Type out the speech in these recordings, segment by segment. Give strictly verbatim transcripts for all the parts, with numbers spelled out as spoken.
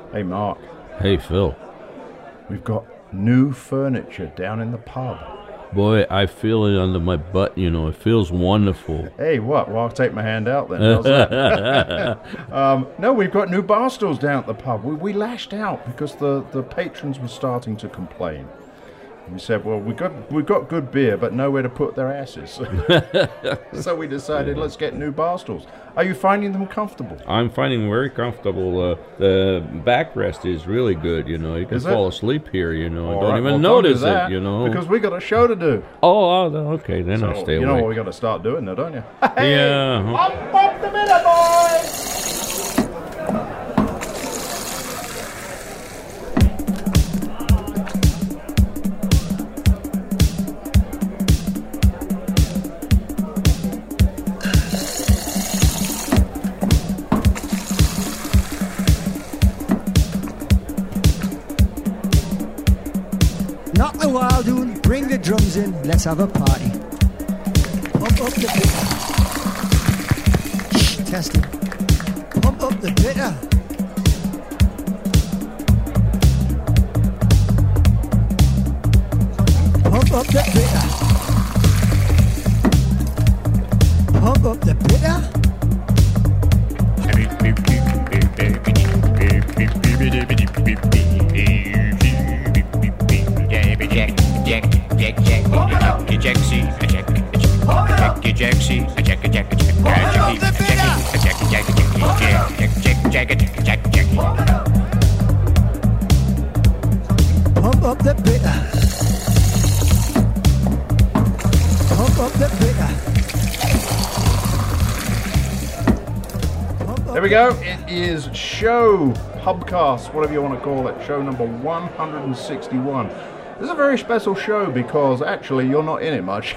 Hey, Mark. Hey, Phil. We've got new furniture down in the pub. Boy, I feel it under my butt, you know. It feels wonderful. Hey, what? Well, I'll take my hand out then. How's that? um, no, we've got new bar stools down at the pub. We, we lashed out because the, the patrons were starting to complain. We said, well, we got we got good beer, but nowhere to put their asses. So we decided, let's get new bar stools. Are you finding them comfortable? I'm finding them very comfortable. Uh, the backrest is really good, you know. You can Is fall it? asleep here, you know. All Don't right, even well, don't notice do that, it, you know. Because we got a show to do. Oh, oh, okay, then So, I'll stay you away. know what we got to start doing now, don't you? Hey, Yeah. Up, up the minute, boys! Knock the wild one, bring the drums in, let's have a party. Pump up the bitter. Shh, test it. Pump up the bitter. Pump up the bitter. Pump up the bitter. Pump up the bitter. Pump up the bitter. There we go. It is show, pubcast, whatever you want to call it, show number one hundred sixty-one. This is a very special show because actually you're not in it much.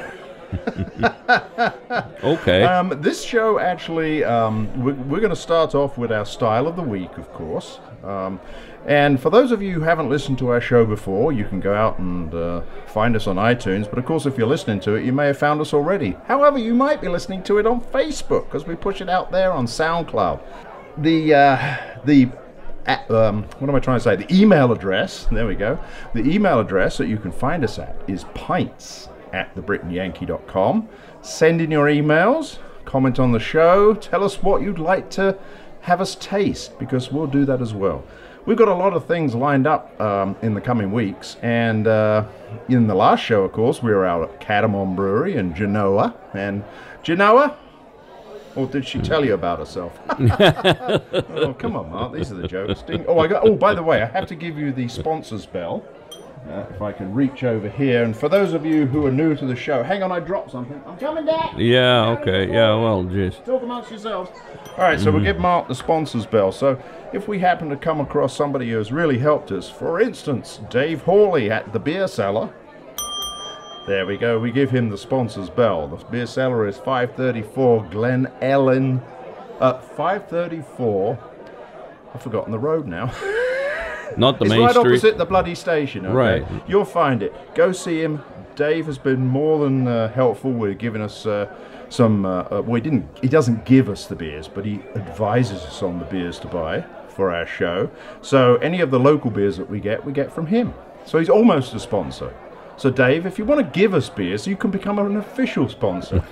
Okay. Um, this show actually, um, we're, we're going to start off with our style of the week, of course. Um, and for those of you who haven't listened to our show before, you can go out and uh, find us on iTunes. But of course, if you're listening to it, you may have found us already. However, you might be listening to it on Facebook because we push it out there on SoundCloud. The uh, the uh, um, what am I trying to say? The email address. There we go. The email address that you can find us at is pints at the britain yankee dot com. Send in your emails, comment on the show, tell us what you'd like to have us taste, because we'll do that as well. We've got a lot of things lined up um, in the coming weeks, and uh, in the last show, of course, we were out at Catamount Brewery in Genoa. And Genoa? Or did she tell you about herself? Oh, come on, Mark, these are the jokes. Ding- Oh, I got. Oh, by the way, I have to give you the sponsors bell. Uh, if I can reach over here, and for those of you who are new to the show, hang on, I dropped something. I'm coming back. Yeah, okay. Yeah, well, just... Talk amongst yourselves. All right, so we'll give Mark the sponsors bell. So if we happen to come across somebody who has really helped us, for instance, Dave Hawley at the Beer Cellar. There we go. We give him the sponsors bell. The Beer Cellar is five thirty-four Glen Ellen. Uh, five thirty-four. I've forgotten the road now. Not the It's main right street. opposite the bloody station, okay? Right. You'll find it. Go see him. Dave has been more than uh, helpful with giving us uh, some... Uh, uh, well, he, didn't, he doesn't give us the beers, but he advises us on the beers to buy for our show. So any of the local beers that we get, we get from him. So he's almost a sponsor. So Dave, if you want to give us beers, you can become an official sponsor.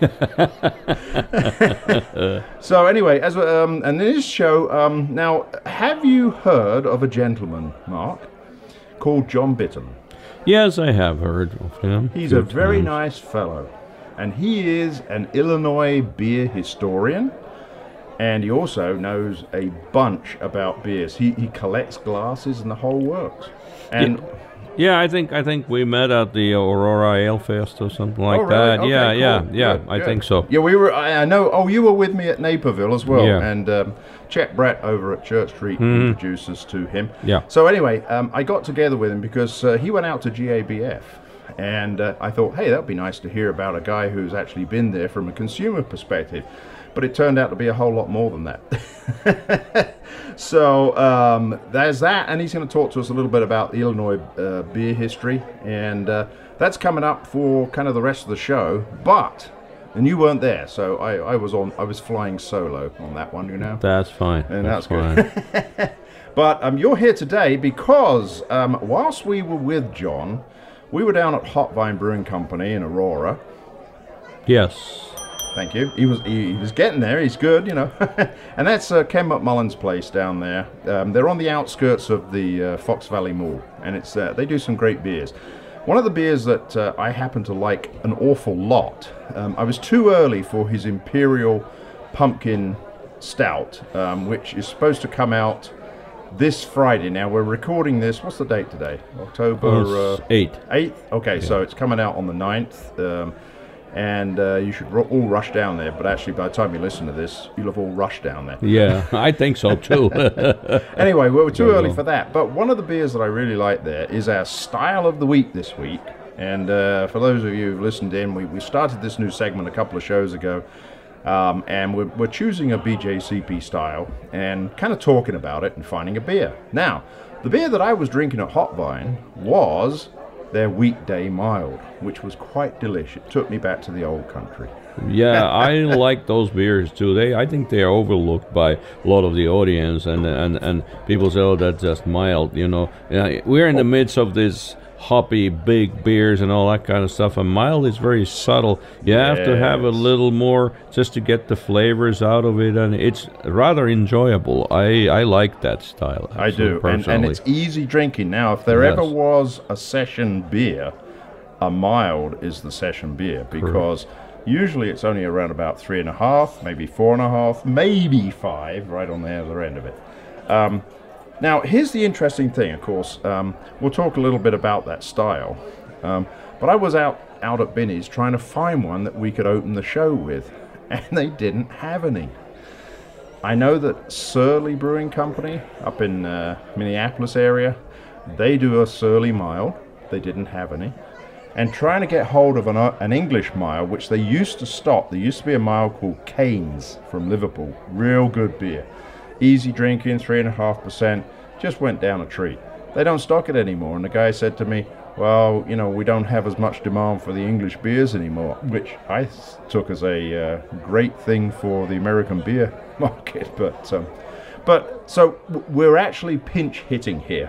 So anyway, as um, and in this show, um, now, have you heard of a gentleman, Mark, called John Bitton? Yes, I have heard of him. He's few a very times. nice fellow, and he is an Illinois beer historian, and he also knows a bunch about beers. He he collects glasses and the whole works. And Yeah, I think I think we met at the Aurora Ale Fest or something like oh, really? that. Okay, yeah, cool. yeah, yeah. Good, I good. think so. Yeah, we were. I, I know. Oh, you were with me at Naperville as well, Yeah. and um, Chet Brett over at Church Street introduced us to him. Yeah. So anyway, um, I got together with him because uh, he went out to G A B F, and uh, I thought, hey, that'd be nice to hear about a guy who's actually been there from a consumer perspective. But it turned out to be a whole lot more than that. So um, there's that, and he's going to talk to us a little bit about the Illinois uh, beer history, and uh, that's coming up for kind of the rest of the show. But and you weren't there, so I, I was on. I was flying solo on that one, you know. That's fine. And that's, that's good. fine. But um, you're here today because um, whilst we were with John, we were down at Hop Vine Brewing Company in Aurora. Yes. Thank you. He was he, he was getting there. He's good, you know. And that's uh, Ken McMullen's place down there. Um, they're on the outskirts of the uh, Fox Valley Mall, and it's uh, they do some great beers. One of the beers that uh, I happen to like an awful lot. Um, I was too early for his Imperial Pumpkin Stout, um, which is supposed to come out this Friday. Now we're recording this. What's the date today? October uh, eighth. eighth. Okay, yeah. So it's coming out on the ninth. Um, And uh, you should ro- all rush down there. But actually, by the time you listen to this, you'll have all rushed down there. Yeah, I think so too. Anyway, we were too Go early on. for that. But one of the beers that I really like there is our Style of the Week this week. And uh, for those of you who've listened in, we, we started this new segment a couple of shows ago. Um, and we're, we're choosing a B J C P style and kind of talking about it and finding a beer. Now, the beer that I was drinking at Hop Vine was their Weekday Mild, which was quite delicious. It took me back to the old country. Yeah, I like those beers too. They, I think they are overlooked by a lot of the audience, and and, and people say, "Oh, that's just mild." You know, we're in the midst of this hoppy big beers and all that kind of stuff, and mild is very subtle. You have yes. to have a little more just to get the flavors out of it, and it's rather enjoyable. I, I like that style. I do, and, and it's easy drinking. Now, if there yes. ever was a session beer, a mild is the session beer, because Correct. usually it's only around about three and a half, maybe four and a half, maybe five, right on the other end of it. Um, Now, here's the interesting thing, of course. Um, we'll talk a little bit about that style. Um, but I was out, out at Binny's trying to find one that we could open the show with, and they didn't have any. I know that Surly Brewing Company up in uh, Minneapolis area, they do a Surly Mild. They didn't have any. And trying to get hold of an, uh, an English mild, which they used to stock. There used to be a mild called Canes from Liverpool. Real good beer. Easy drinking, three and a half percent, just went down a treat. They don't stock it anymore, and the guy said to me, well, you know, we don't have as much demand for the English beers anymore, which I took as a uh, great thing for the American beer market. But, um, but so we're actually pinch hitting here.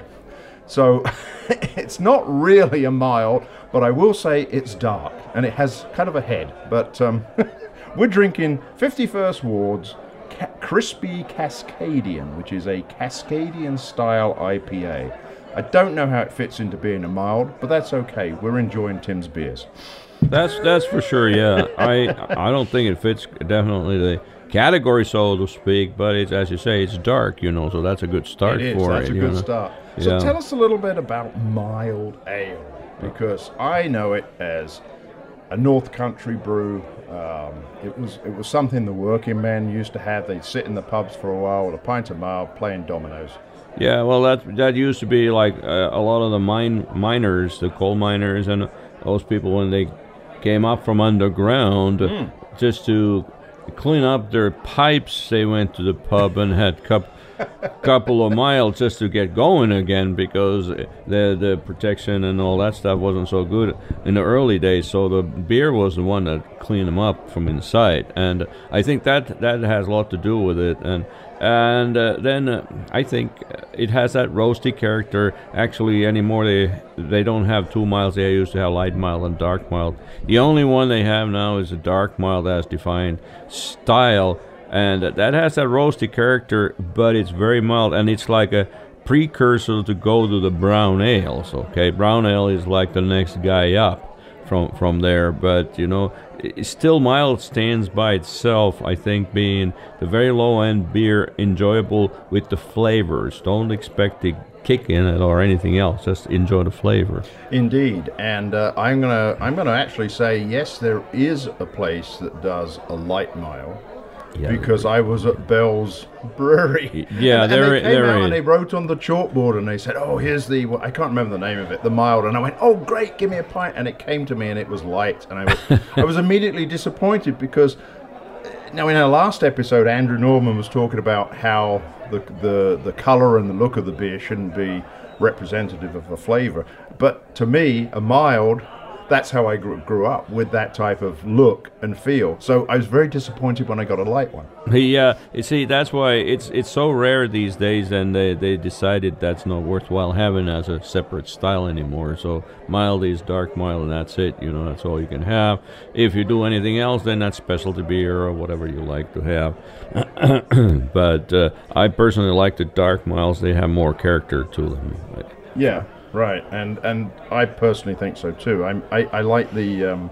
So it's not really a mild, but I will say it's dark, and it has kind of a head. But um, we're drinking fifty-first Ward's Crispy Cascadian, which is a Cascadian style I P A. I don't know how it fits into being a mild, but that's okay. We're enjoying Tim's beers. That's that's for sure. Yeah, I I don't think it fits definitely the category, so to speak. But it's, as you say, it's dark, you know, so that's a good start it is. for that's it. That's a good know? start. So yeah. tell us a little bit about mild ale, because I know it as a North Country brew. Um, it was it was something the working men used to have. They'd sit in the pubs for a while with a pint of mild, playing dominoes. Yeah, well, that that used to be like uh, a lot of the mine miners, the coal miners, and those people when they came up from underground, mm. just to clean up their pipes, they went to the pub and had cup. couple of miles just to get going again, because the the protection and all that stuff wasn't so good in the early days. So the beer was the one that cleaned them up from inside, and I think that that has a lot to do with it. And and uh, then uh, I think it has that roasty character. Actually, anymore they they don't have two miles. They used to have light mild and dark mild. The only one they have now is a dark mild as defined style. And that has that roasty character, but it's very mild, and it's like a precursor to go to the brown ales. Okay, brown ale is like the next guy up from from there, but you know, it's still mild stands by itself. I think being the very low end beer, enjoyable with the flavors. Don't expect to kick in it or anything else. Just enjoy the flavor. Indeed, and uh, I'm gonna I'm gonna actually say yes, there is a place that does a light mild. Yeah, because I was at Bell's Brewery. Yeah, and, they're, and they came they're out in. and they wrote on the chalkboard and they said, oh, here's the, well, I can't remember the name of it, the mild. And I went, oh, great, give me a pint. And it came to me and it was light. And I was, I was immediately disappointed because, now in our last episode, Andrew Norman was talking about how the, the, the color and the look of the beer shouldn't be representative of the flavor. But to me, a mild, that's how I grew, grew up, with that type of look and feel. So I was very disappointed when I got a light one. Yeah, you see, that's why it's it's so rare these days, and they, they decided that's not worthwhile having as a separate style anymore. So mild is dark mild, and that's it. You know, that's all you can have. If you do anything else, then that's specialty beer or whatever you like to have. But uh, I personally like the dark miles. They have more character to them. Yeah, right. And and I personally think so too. I'm, I I like the um,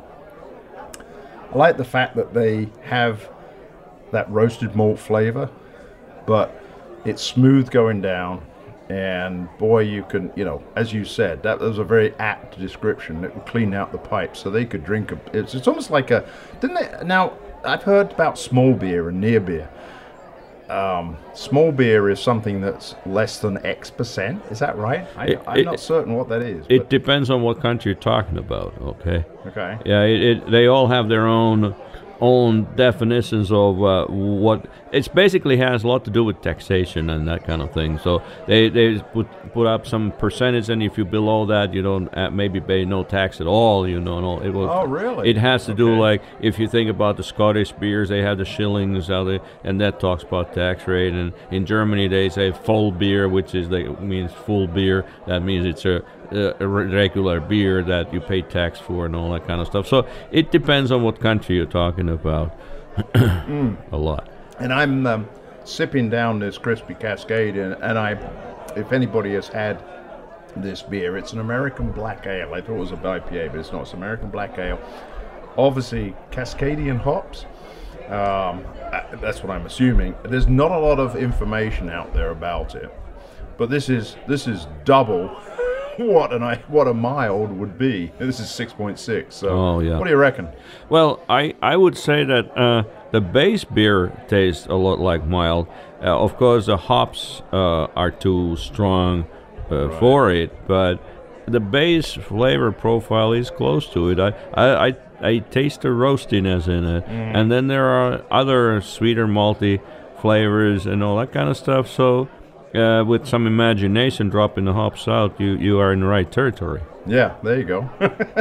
I like the fact that they have that roasted malt flavor, but it's smooth going down. And boy, you can, you know, as you said, that was a very apt description. It would clean out the pipes, so they could drink a. It's it's almost like a. Didn't they? Now I've heard about small beer and near beer. Um, small beer is something that's less than X percent. Is that right? I, It- I'm it- not certain what that is. It but- depends on what country you're talking about. Okay. okay. Yeah, it, it they all have their own own definitions of uh, what it's basically has a lot to do with taxation and that kind of thing. So they they put put up some percentage, and if you're below that, you don't uh, maybe pay no tax at all. You know, no, it was. Oh, really? It has to do Okay. like if you think about the Scottish beers, they have the shillings out there, and that talks about tax rate. And in Germany, they say full beer, which is like means full beer. That means it's a a regular beer that you pay tax for and all that kind of stuff. So it depends on what country you're talking about. mm. A lot. And I'm um, sipping down this Crispy Cascade, and, and I, if anybody has had this beer, it's an American Black Ale. I thought it was an I P A, but it's not. It's American Black Ale. Obviously, Cascadian hops. Um, that's what I'm assuming. There's not a lot of information out there about it, but this is this is double what an I what a mild would be. This is six point six. So, Oh, yeah. what do you reckon? Well, I, I would say that uh, the base beer tastes a lot like mild. Uh, of course, the hops uh, are too strong uh, Right. for it, but the base flavor profile is close to it. I, I, I, I taste the roastiness in it, and then there are other sweeter malty flavors and all that kind of stuff. So uh, with some imagination, dropping the hops out, you, you are in the right territory. Yeah, there you go.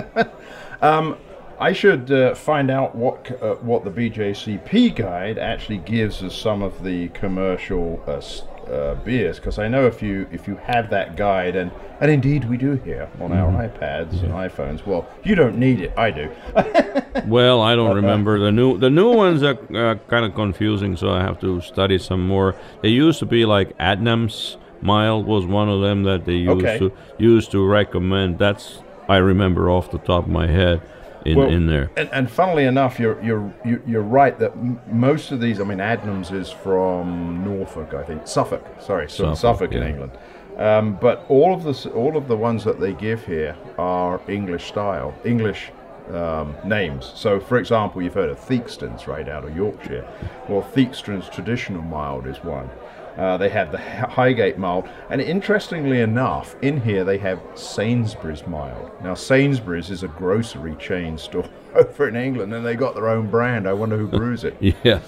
um, I should uh, find out what uh, what the B J C P guide actually gives as some of the commercial uh, s- uh, beers, because I know if you if you have that guide, and and indeed we do here on our iPads and iPhones. Well, you don't need it, I do. Well, I don't remember the new the new ones are uh, kind of confusing, so I have to study some more. They used to be like Adnams Mild was one of them that they used Okay. to used to recommend. That's I remember off the top of my head in Well, in there. And, and funnily enough, you're you're you- you're right that m- most of these. I mean, Adnams is from Norfolk, I think, Suffolk. Sorry, so Suffolk, Suffolk in yeah. England. Um, but all of the s- all of the ones that they give here are English style, English um, names. So, for example, you've heard of Theakston's, right, out of Yorkshire. Well, Theakston's traditional mild is one. Uh, they have the Hi- Highgate mild, and interestingly enough, in here they have Sainsbury's mild. Now, Sainsbury's is a grocery chain store over in England, and they got their own brand. I wonder who brews it. Yeah.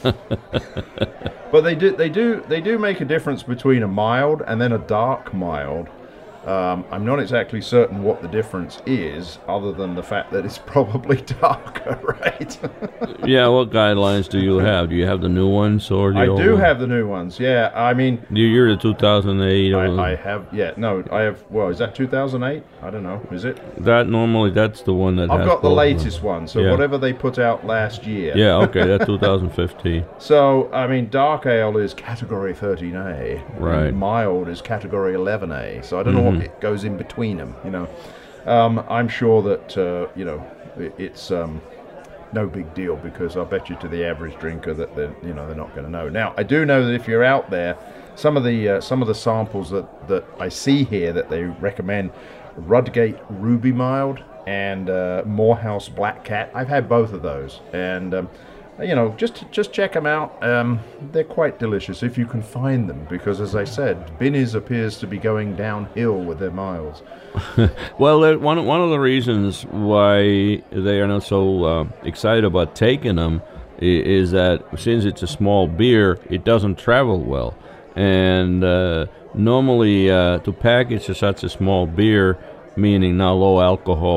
But they do, they do, they do make a difference between a mild and then a dark mild. Um, I'm not exactly certain what the difference is, other than the fact that it's probably darker, right? Yeah, what guidelines do you have? Do you have the new ones or the I old do one? have the new ones. Yeah, I mean, You- You're the two thousand eight. or I, I have. Yeah, no, I have. Well, is that two thousand eight? I don't know. Is it? that normally that's the one that I've has got the both of them. latest one. So Yeah. whatever they put out last year. Yeah, okay, that's two thousand fifteen. So I mean, dark ale is category thirteen A. Right. And mild is category eleven A. So I don't know what it goes in between them. You know, um, I'm sure that uh, you know it, it's um, no big deal, because I bet you to the average drinker that they're you know they're not going to know. Now I do know that if you're out there, some of the uh, some of the samples that that I see here that they recommend, Rudgate Ruby Mild and uh, Morehouse Black Cat. I've had both of those, and um, you know, just just check them out. Um, they're quite delicious if you can find them, because as I said, Binny's appears to be going downhill with their miles. Well, uh, one one of the reasons why they are not so uh, excited about taking them i- is that since it's a small beer, it doesn't travel well, and uh, normally uh, to package such a small beer, meaning now low alcohol,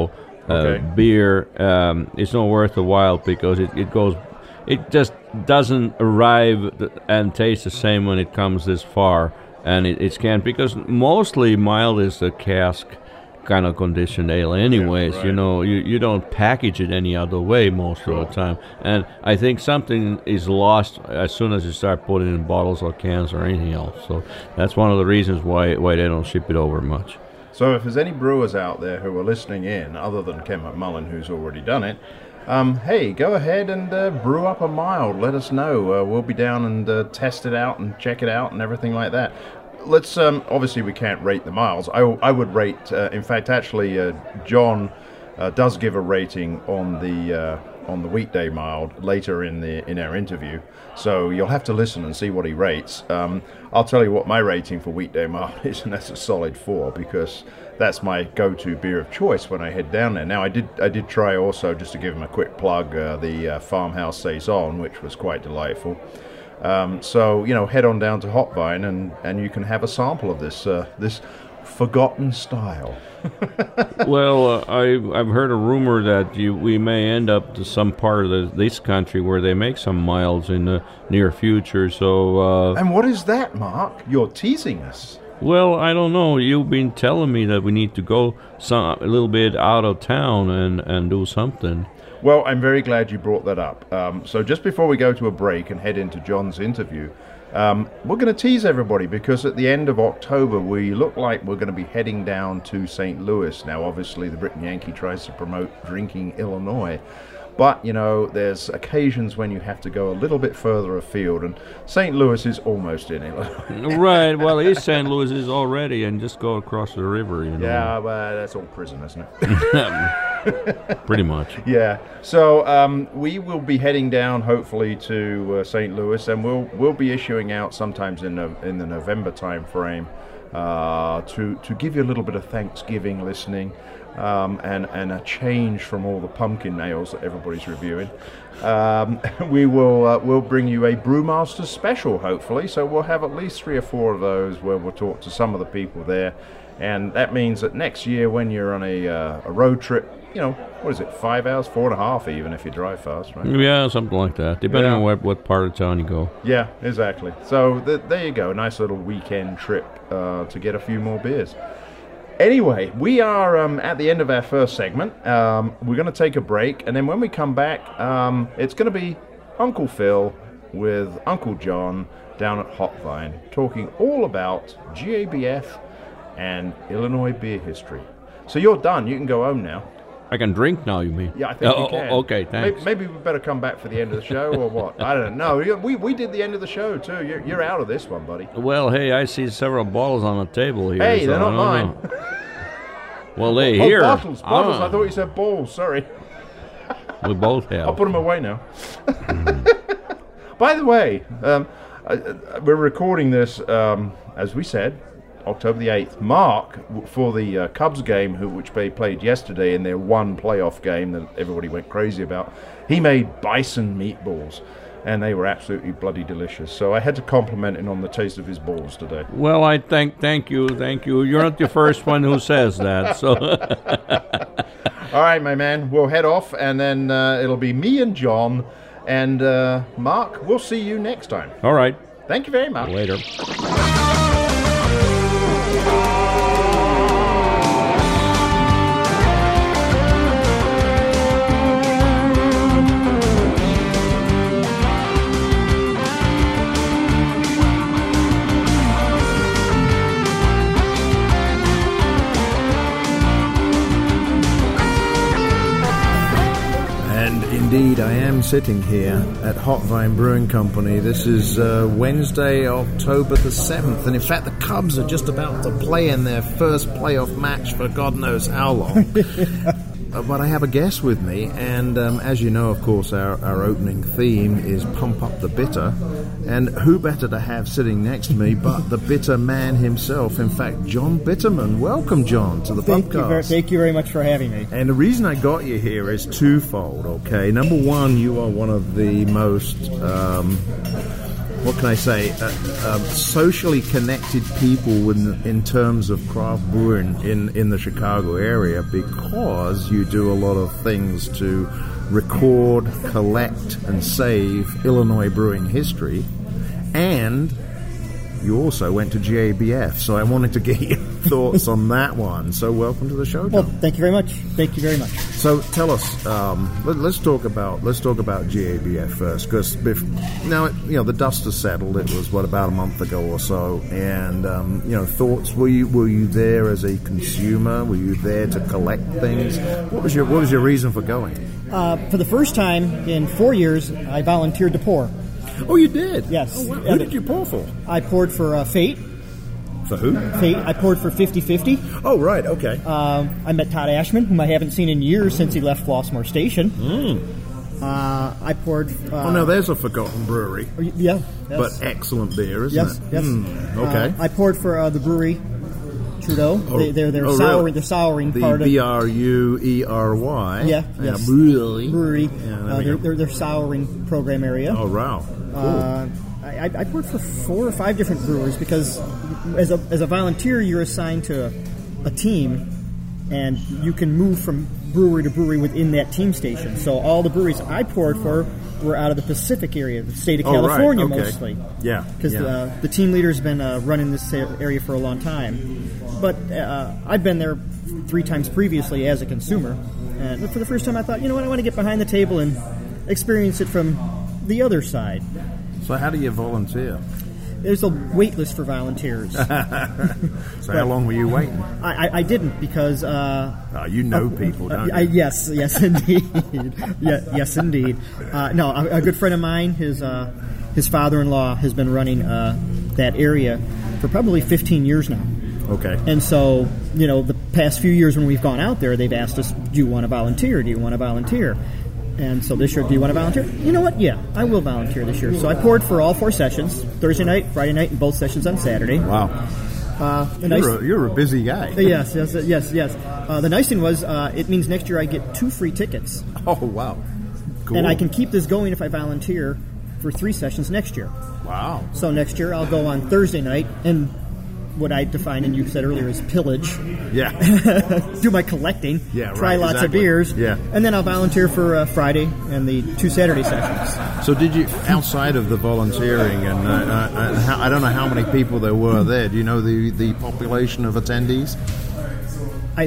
uh, Okay. beer, um, it's not worth the while because it, it goes, it just doesn't arrive th- and taste the same when it comes this far, and it, it can't, because mostly mild is a cask kind of conditioned ale anyways. Yeah, right. You know, you, you don't package it any other way most Sure. of the time, and I think something is lost as soon as you start putting it in bottles or cans or anything else. So that's one of the reasons why why they don't ship it over much. So if there's any brewers out there who are listening in, other than Ken McMullen, who's already done it, um, hey, go ahead and uh, brew up a mild. Let us know. Uh, we'll be down and uh, test it out and check it out and everything like that. Let's, um, obviously we can't rate the miles. I, I would rate, uh, in fact, actually, uh, John uh, does give a rating on the uh, on the weekday mild later in the in our interview. So you'll have to listen and see what he rates. Um, I'll tell you what my rating for weekday mild is, and that's a solid four, because that's my go-to beer of choice when I head down there. Now, I did I did try also, just to give him a quick plug, uh, the uh, Farmhouse Saison, which was quite delightful. Um, so, you know, head on down to Hotvine and, and you can have a sample of this uh, this forgotten style. Well, uh, I, I've heard a rumor that you, we may end up to some part of the, this country where they make some milds in the near future. So, uh, And what is that, Mark? You're teasing us. well, I don't know. You've been telling me that we need to go some a little bit out of town and, and do something. Well, I'm very glad you brought that up. Um, so just before we go to a break and head into John's interview, um, we're going to tease everybody, because at the end of October we look like we're going to be heading down to Saint Louis. Now, obviously, the Britain Yankee tries to promote drinking Illinois, but, you know, there's occasions when you have to go a little bit further afield, and Saint Louis is almost in Illinois. Right. Well, East Saint Louis is already, and just go across the river, you know. Yeah, well, that's all prison, isn't it? Pretty much. Yeah. So um, we will be heading down, hopefully, to uh, Saint Louis, and we'll we'll be issuing out sometimes in no, in the November time frame uh, to to give you a little bit of Thanksgiving listening, um, and and a change from all the pumpkin ales that everybody's reviewing. Um, we will uh, we'll bring you a Brewmaster special, hopefully. So we'll have at least three or four of those where we'll talk to some of the people there. And that means that next year, when you're on a, uh, a road trip, you know, what is it, five hours, four and a half even if you drive fast, right? Yeah, something like that, depending Yeah. on what, what part of town you go. Yeah, exactly. So th- there you go, a nice little weekend trip uh, to get a few more beers. Anyway, we are um, at the end of our first segment. Um, we're going to take a break, and then when we come back, um, it's going to be Uncle Phil with Uncle John down at Hotvine, talking all about G A B F and Illinois beer history. So you're done. You can go home now. I can drink now, you mean? Yeah, I think oh, you can. oh, okay, thanks. Maybe, maybe we better come back for the end of the show, or what? I don't know. We we did the end of the show too. You're, you're out of this one, buddy. Well, hey, I see several bottles on the table here. Hey, so they're I not don't mine. know. Well, they Oh, here. bottles, bottles. Ah, I thought you said balls. Sorry. we both have. I'll put them away now. By the way, um, uh, uh, we're recording this, um, as we said, October the eighth. Mark, w- for the uh, Cubs game, who, which they played yesterday in their one playoff game that everybody went crazy about, he made bison meatballs, and they were absolutely bloody delicious. So I had to compliment him on the taste of his balls today. Well, I thank, thank you, thank you. You're not the first one who says that. So, All right, my man, we'll head off, and then uh, it'll be me and John, and uh, Mark, we'll see you next time. all right, Thank you very much. later. And indeed, I am sitting here at Hotvine Brewing Company. This is uh, Wednesday, October the seventh. And in fact, the Cubs are just about to play in their first playoff match for God knows how long. Uh, but I have a guest with me. And um, as you know, of course, our, our opening theme is Pump Up the Bitter. And who better to have sitting next to me but the bitter man himself? In fact, John Bitterman. Welcome, John, to the Thank you, very, podcast. thank you very much for having me. And the reason I got you here is twofold, okay? Number one, you are one of the most um, what can I say, uh, um, socially connected people in, in terms of craft brewing in, in the Chicago area, because you do a lot of things to record, collect, and save Illinois brewing history, and you also went to G A B F, so I wanted to get your thoughts on that one. So welcome to the show, John. Well, thank you very much. Thank you very much. So tell us, um, let, let's talk about let's talk about G A B F first, because now it, you know the dust has settled. It was what about a month ago or so, and um, you know thoughts. Were you were you there as a consumer? Were you there to collect things? What was your what was your reason for going? Uh, for the first time in four years, I volunteered to pour. Oh, you did? Yes. Oh, wow. Who did you pour for? I poured for uh, Fate. For who? Fate. I poured for fifty fifty. Oh, right. Okay. Uh, I met Todd Ashman, whom I haven't seen in years since he left Flossmoor Station. Mm. Uh, I poured... Uh, oh, now there's a forgotten brewery. Yeah. Yes. But excellent beer, isn't yes, it? Yes, mm, Okay. Uh, I poured for uh, the brewery, Trudeau. Oh, they, they're they're oh, souring, really? they're souring the part of... B R U E R Y. Yeah, yes. brewery. Brewery. Yeah, uh, they're, they're, they're souring program area. Oh, wow. Cool. Uh, I, I poured for four or five different brewers because as a as a volunteer, you're assigned to a, a team, and you can move from brewery to brewery within that team station. So all the breweries I poured for were out of the Pacific area, the state of oh, California right. okay. mostly. Yeah. Because yeah. uh, the team leader's been uh, running this area for a long time. But uh, I've been there three times previously as a consumer. And for the first time I thought, you know what, I want to get behind the table and experience it from the other side. So how do you volunteer? There's a wait list for volunteers. So how long were you waiting? I, I, I didn't because... Uh, oh, you know people, don't uh, you? I, yes, yes, indeed. yeah, yes, indeed. Uh, no, a, a good friend of mine, his uh, his father-in-law has been running uh, that area for probably fifteen years now. Okay. And so, you know, the past few years when we've gone out there, they've asked us, do you want to volunteer? Do you want to volunteer? And so this year, do you want to volunteer? You know what? Yeah, I will volunteer this year. So I poured for all four sessions, Thursday night, Friday night, and both sessions on Saturday. Wow. Uh, you're, nice, a, you're a busy guy. Yes, yes, yes, yes. Uh, the nice thing was uh, it means next year I get two free tickets. Oh, wow. Cool. And I can keep this going if I volunteer for three sessions next year. Wow. So next year I'll go on Thursday night and what I define, and you said earlier, is pillage. Yeah. Do my collecting. Yeah, right. Try lots exactly. of beers. Yeah. And then I'll volunteer for uh, Friday and the two Saturday sessions. So did you, outside of the volunteering, and uh, uh, how, I don't know how many people there were there, do you know the, the population of attendees? I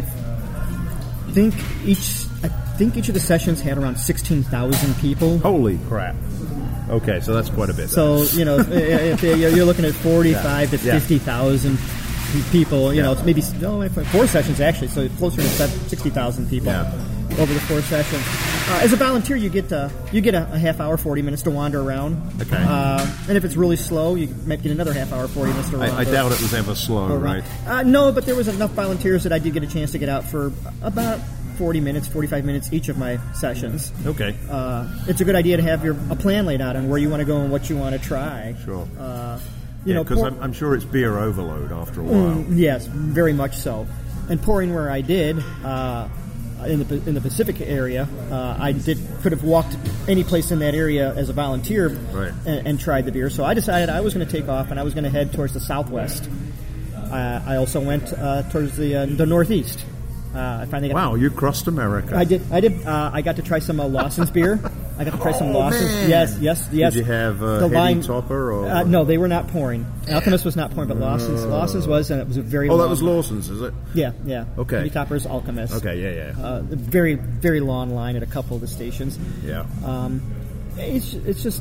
think each I think each of the sessions had around sixteen thousand people. Holy crap. Okay, so that's quite a bit. So, you know, if, if you're looking at forty-five yeah. to fifty thousand people, you yeah. know, it's maybe no, four sessions actually, so closer to sixty thousand people yeah. over the four sessions. Uh, as a volunteer, you get uh, you get a, a half hour, forty minutes to wander around. Okay. Uh, and if it's really slow, you might get another half hour, forty minutes to wander. I, I doubt it was ever slow, right? Uh, no, but there was enough volunteers that I did get a chance to get out for about forty minutes, forty-five minutes each of my sessions. Okay. Uh, it's a good idea to have your a plan laid out on where you want to go and what you want to try. Sure. Uh, you yeah, know, because pour- I'm, I'm sure it's beer overload after a while. Mm, yes, very much so. And pouring where I did uh, in the in the Pacific area, uh, I did could have walked any place in that area as a volunteer right. and, and tried the beer. So I decided I was going to take off and I was going to head towards the southwest. Uh, I also went uh, towards the uh, the northeast. Uh, I finally got wow, to, you crossed America. I did. I did. Uh, I got to try some uh, Lawson's beer. I got to try some oh, Lawson's. Man. Yes, yes, yes. Did you have uh, the Heady line, Topper? Or uh, no, they were not pouring. Alchemist was not pouring, but Lawson's. Lawson's was, and it was a very. Oh, long, that was Lawson's, is it? Yeah, yeah. Okay. Heady Topper's Alchemist. Okay, yeah, yeah. Uh, very, very long line at a couple of the stations. Yeah. Um, it's it's just.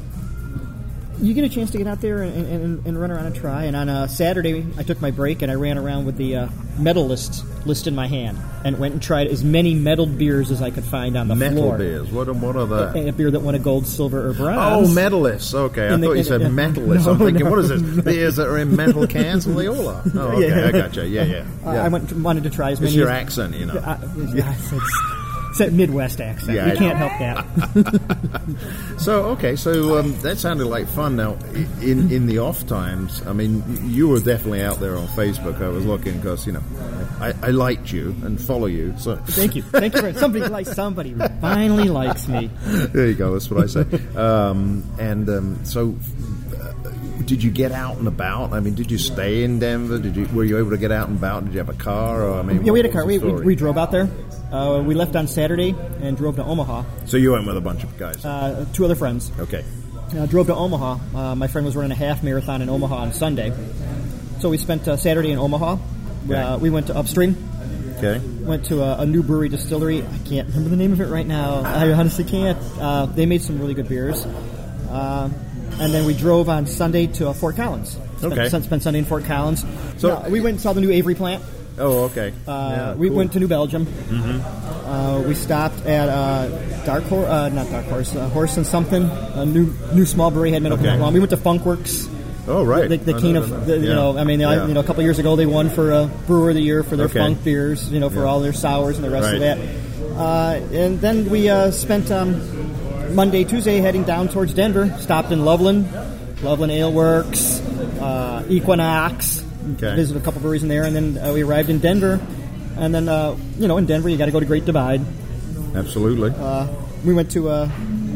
You get a chance to get out there and, and, and run around and try. And on a Saturday, I took my break and I ran around with the uh, medal list, list in my hand and went and tried as many medaled beers as I could find on the Metal floor. beers. What, what are the... A, a beer that won a gold, silver, or bronze. Oh, medalists. Okay, I In the- thought you in- said in- metalists. no, I'm thinking, no, what is this? no. Beers that are in metal cans? Well, they all are. Oh, okay, Yeah. I gotcha. Yeah, yeah. Uh, yeah. I went wanted to try as many It's your as... accent, you know. Uh, yes, it's, it's that Midwest accent. Yeah, you I can't know. help that. So, okay, so um, that sounded like fun. Now, in in the off times, I mean, you were definitely out there on Facebook. I was looking because, you know, I, I liked you and follow you. So Thank you. Thank you. For, somebody like somebody finally likes me. there you go. That's what I say. Um, and um, so, uh, did you get out and about? I mean, did you stay in Denver? Did you were you able to get out and about? Did you have a car? Or, I mean, yeah, we had a what car. was We, the we, story? we drove out there. Uh, we left on Saturday and drove to Omaha. So you went with a bunch of guys. Uh, two other friends. Okay. Uh, drove to Omaha. Uh, my friend was running a half marathon in Omaha on Sunday. So we spent uh, Saturday in Omaha. Okay. Uh, we went to Upstream. Okay. Went to a, a new brewery distillery. I can't remember the name of it right now. I honestly can't. Uh, they made some really good beers. Uh, and then we drove on Sunday to uh, Fort Collins. Spent, Okay. Spent Sunday in Fort Collins. So- Uh, we went and saw the new Avery plant. Oh, okay. Uh, Yeah, we cool. went to New Belgium. Mm-hmm. Uh, we stopped at uh, Dark Horse, uh, not Dark Horse, uh, Horse and something. A new new small brewery hadn't been open Okay. that long. We went to Funkworks. Oh, right. The, the I king know of, that. the, you Yeah. know, I mean, they, Yeah. you know, a couple years ago they won for uh, Brewer of the Year for their Okay. funk beers, you know, for Yeah. all their sours and the rest of Right. that. Uh, and then we uh, spent um, Monday, Tuesday heading down towards Denver. Stopped in Loveland, Loveland Ale Works, uh, Equinox. Okay. Visited a couple breweries in there, and then uh, we arrived in Denver. And then, uh, you know, in Denver you got to go to Great Divide. Absolutely. Uh, we went to uh,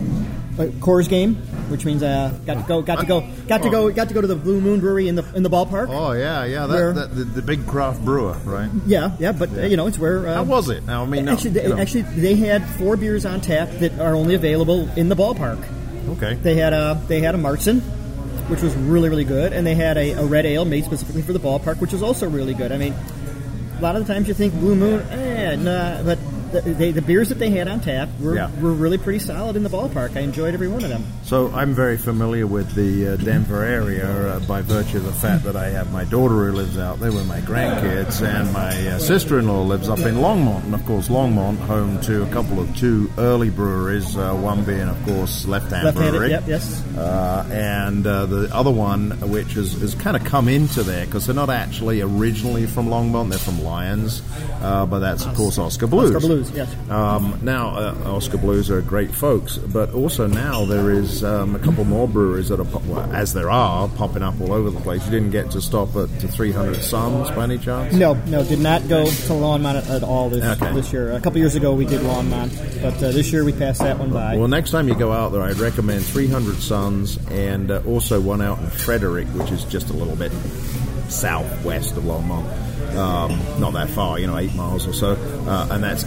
a Coors game, which means uh, got to go, got to go, got to go, got to go to the Blue Moon Brewery in the in the ballpark. oh, yeah, yeah. Where- That, that, the, the big craft brewer, right? Yeah, yeah, but uh, you know, it's where. Uh, How was it? Now, I mean, no, actually, they, you know. actually, they had four beers on tap that are only available in the ballpark. Okay. They had a they had a Martzen, which was really really good, and they had a, a red ale made specifically for the ballpark, which was also really good. I mean, a lot of the times you think Blue Moon, eh, nah, but the, they, the beers that they had on tap were, Yeah. were really pretty solid in the ballpark. I enjoyed every one of them. So I'm very familiar with the uh, Denver area uh, by virtue of the fact that I have my daughter who lives out there with my grandkids, and my uh, sister-in-law lives up in Longmont. And of course, Longmont, home to a couple of two early breweries, uh, one being, of course, Left Hand Left-handed, Brewery. yep, yes. Uh, and uh, the other one, which has, has kind of come into there, because they're not actually originally from Longmont, they're from Lyons, uh, but that's, of course, Oscar Blues. Oscar Blues, yes. Um, now, uh, Oscar Blues are great folks, but also now there is um, a couple more breweries that are, pop- well, as there are, popping up all over the place. You didn't get to stop at to three hundred Suns by any chance? No, no, did not go to Longmont at, at all this Okay. this year. A couple years ago we did Longmont, but uh, this year we passed that one by. Well, next time you go out there, I'd recommend three hundred Suns, and uh, also one out in Frederick, which is just a little bit southwest of Longmont. Um, not that far, you know, eight miles or so. Uh, and that's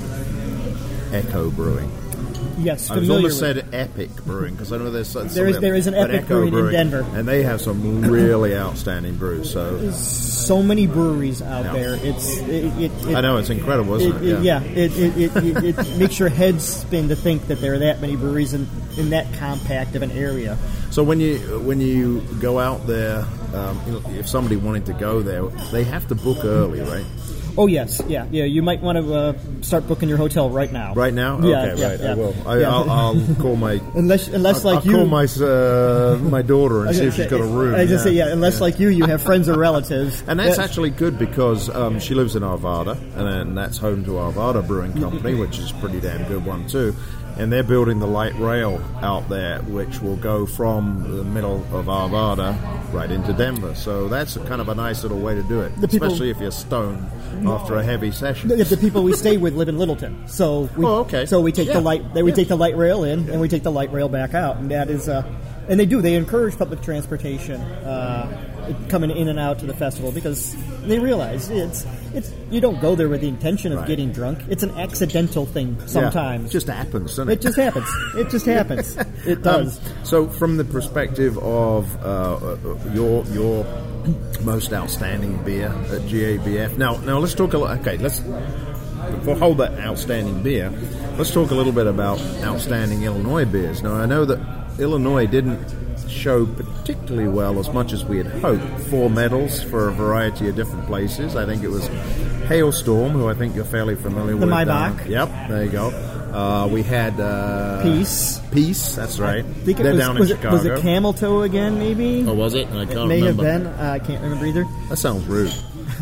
Echo Brewing. Yes, I was familiar almost with said Epic Brewing, because I know there's some, There is- there is an but Epic Echo Brewing in Denver. and they have some really outstanding brews. So so many breweries out Yeah. there. It's it, it, it I know it's incredible, isn't It, it? it, yeah, it, it, it, it, it makes your head spin to think that there are that many breweries in, in that compact of an area. So when you when you go out there, um, you know, if somebody wanted to go there, they have to book early, right? Oh yes, yeah, yeah. You might want to uh, start booking your hotel right now. Right now? Yeah, okay, yeah, right. yeah. I will. I, Yeah. I'll, I'll call my. Unless, unless I'll, like I'll you, call my uh, my daughter and I was see gonna if she's say- got a room. I just say yeah. Unless like you, you have friends or relatives. And that's That- actually good because um, she lives in Arvada, and then that's home to Arvada Brewing Company, which is a pretty damn good one too. And they're building the light rail out there, which will go from the middle of Arvada right into Denver. So that's a kind of a nice little way to do it, The people- especially if you're stoned after a heavy session. If the people we stay with live in Littleton, so we, Oh, okay. so we take Yeah. the light, we Yeah. take the light rail in, and we take the light rail back out, and that is, uh, and they do, they encourage public transportation uh, coming in and out to the festival because they realize it's, it's, you don't go there with the intention of Right. getting drunk. It's an accidental thing Yeah, sometimes. it just happens, doesn't it? It just happens. It just happens. It does. Um, so, from the perspective of uh, uh, your your most outstanding beer at G A B F, now now let's talk a little. Okay, let's we'll hold that outstanding beer. Let's talk a little bit about outstanding Illinois beers. Now, I know that Illinois didn't show particularly well as much as we had hoped. Four medals for a variety of different places. I think it was Hailstorm, who I think you're fairly familiar The with. Maybach. Uh, yep, there you go. Uh, we had uh, Peace. Peace, that's right. I think it They're was, down was in it, Chicago. was it Camel Toe again, maybe? Oh, was it? I can't It may remember. have been. Uh, I can't remember either. That sounds rude.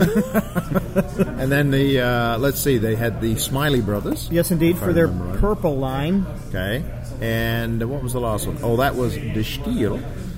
And then the uh, let's see, they had the Smiley Brothers. Yes, indeed, If I for their remember right. purple line. Okay, and what was the last one? Oh, that was De Stiel.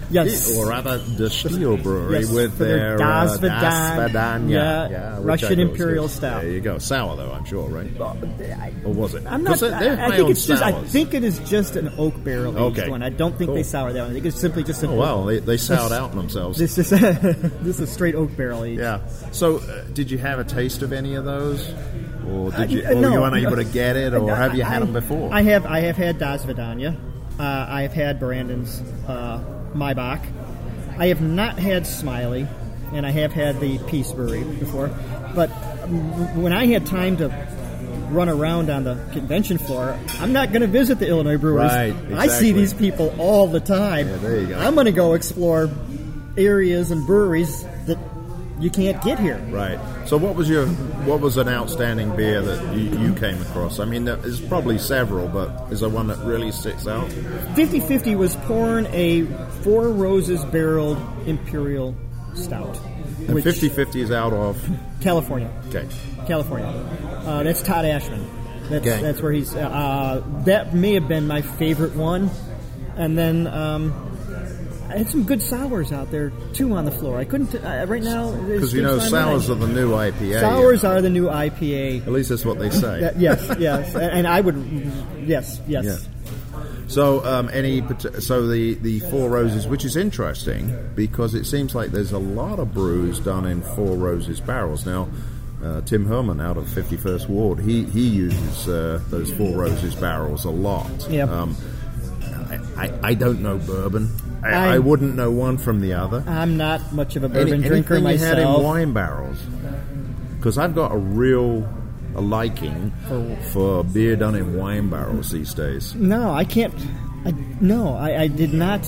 Yes. Or rather, the Steel Brewery Yes, with for their their Das uh, Vidanya, Das Vidanya. yeah, Yeah, which Russian I thought was Imperial good. Stout. There you go. Sour, though, I'm sure, right? Or was it? I'm not. 'Cause they're- they're I, I high think on it's just. I sours. think it is just an oak barrel aged Okay. one. I don't think Cool. they sour that one. I think it's simply just. A, Oh, wow. They, they soured out on themselves. This is this is a straight oak barrel aged. Yeah. So, uh, did you have a taste of any of those? Or did you, Uh, or no. were you unable to get it? Or Uh, have you had I- them before? I have. I have had Das Vidanya. Uh, I have had Brandon's uh, Maybach. I have not had Smiley, and I have had the Peace Brewery before. But um, when I had time to run around on the convention floor, I'm not going to visit the Illinois breweries. Right, I see exactly. these people all the time. Yeah, there you go. I'm going to go explore areas and breweries that you can't get here. Right. So, what was your what was an outstanding beer that you, you came across? I mean, there's probably several, but is there one that really sticks out? fifty-fifty was pouring a Four Roses barreled Imperial Stout. And which- fifty-fifty is out of. California. Okay. California. Uh, that's Todd Ashman. That's, Okay. that's where he's. Uh, that may have been my favorite one. And then um, I had some good sours out there too on the floor. I couldn't. Uh, right now. Because you know, sours are the new I P A. Sours are the new I P A. At least that's what they say. Uh, yes, yes. And, and I would. Yes, yes. Yeah. So, um, any parti- so the, the Four Roses, which is interesting because it seems like there's a lot of brews done in Four Roses barrels. Now, uh, Tim Herman out of fifty-first Ward, he he uses uh, those Four Roses barrels a lot. Yeah. Um, I, I, I don't know bourbon. I, I- I wouldn't know one from the other. I'm not much of a bourbon Any, drinker anything you had in myself. wine barrels? Because I've got a real a liking for beer done in wine barrels these days. No, I can't. I, no, I, I did not.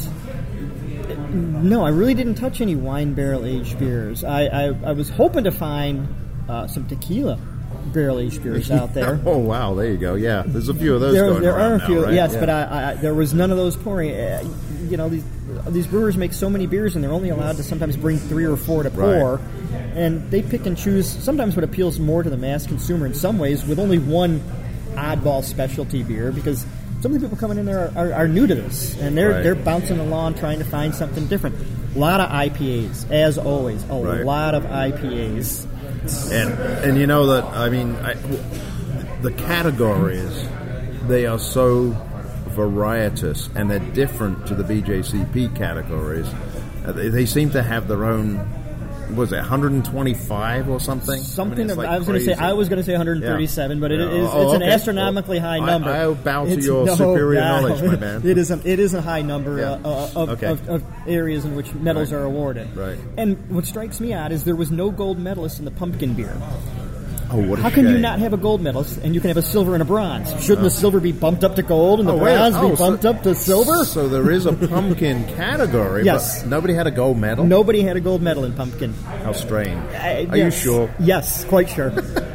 No, I really didn't touch any wine barrel aged beers. I, I, I was hoping to find uh, some tequila barrel aged beers out there. Oh wow, there you go. Yeah, there's a few of those There, going there around are a now, few, right? yes, Yeah. but I, I, there was none of those pouring. Uh, you know, these these brewers make so many beers, and they're only allowed to sometimes bring three or four to pour, Right. and they pick and choose. Sometimes what appeals more to the mass consumer in some ways, with only one oddball specialty beer, because some of the people coming in there are, are, are new to this, and they're Right. they're bouncing along trying to find something different. A lot of I P As, as always, a Right. lot of I P As. and and you know that I mean I, the categories, they are so varietous and they're different to the B J C P categories. Uh, they, they seem to have their own. Was it one hundred twenty-five or something? Something I, mean, it's of, like I was going to say crazy. I was going to say one hundred thirty-seven, Yeah. but it Yeah. is Oh, it's an okay. astronomically Well, high I- number. I'll bow to It's- your no, superior yeah, knowledge, my man. It is a, it is a high number Yeah. uh, of, Okay. of, of areas in which medals Right. are awarded. Right. And what strikes me odd is there was no gold medalist in the pumpkin beer. Oh, what a How can you shame. not have a gold medalist and you can have a silver and a bronze? Shouldn't the silver be bumped up to gold and the Oh, wait. bronze Oh, be so- bumped up to silver? So there is a pumpkin category, Yes. but nobody had a gold medal? Nobody had a gold medal in pumpkin. How strange. Uh, Are yes. you sure? Yes, quite sure.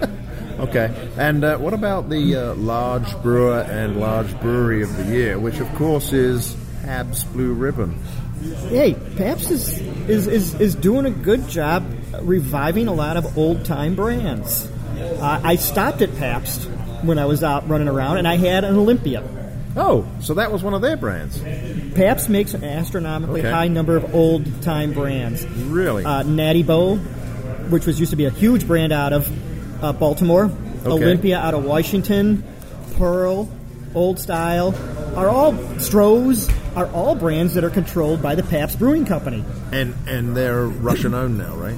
Okay. And uh, what about the uh, Large Brewer and Large Brewery of the Year, which of course is Pabst Blue Ribbon? Hey, Pabst is, is, is, is doing a good job reviving a lot of old time brands. Uh, I stopped at Pabst when I was out running around, and I had an Olympia. Oh, so that was one of their brands. Pabst makes an astronomically Okay. high number of old time brands. Really? Uh, Natty Boh, which was used to be a huge brand out of uh, Baltimore. Olympia out of Washington. Pearl, Old Style, are all Stroh's are all brands that are controlled by the Pabst Brewing Company. And and they're Russian owned now, right?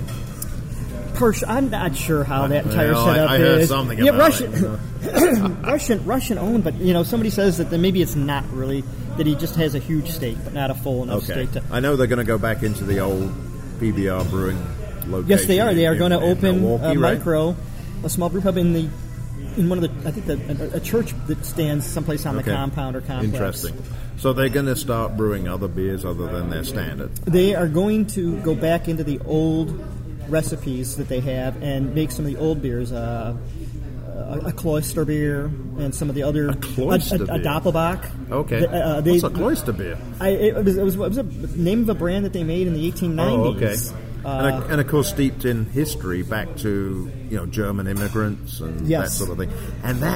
Pers- I'm not sure how that entire Well, I- setup I heard is. something yeah, about Russian, it, you know. Russian, Russian owned, but you know, somebody says that then maybe it's not really that he just has a huge stake, but not a full enough Okay. stake to. I know they're going to go back into the old P B R brewing location. Yes, they are. They are in- going to in open Milwaukee, a right? micro, a small brew pub in the in one of the I think the, a, a church that stands someplace on Okay. the compound or complex. Interesting. So they're going to start brewing other beers other than their standard. They are going to go back into the old recipes that they have and make some of the old beers. Uh, a, a cloister beer and some of the other A cloister a, a, a beer? Doppelbock. Okay. The- uh, they- What's a cloister beer? I, it, was, it, was, it was a name of a brand that they made in the eighteen nineties. Oh, okay. Uh, and, and of course, steeped in history back to you know German immigrants and Yes. that sort of thing. And that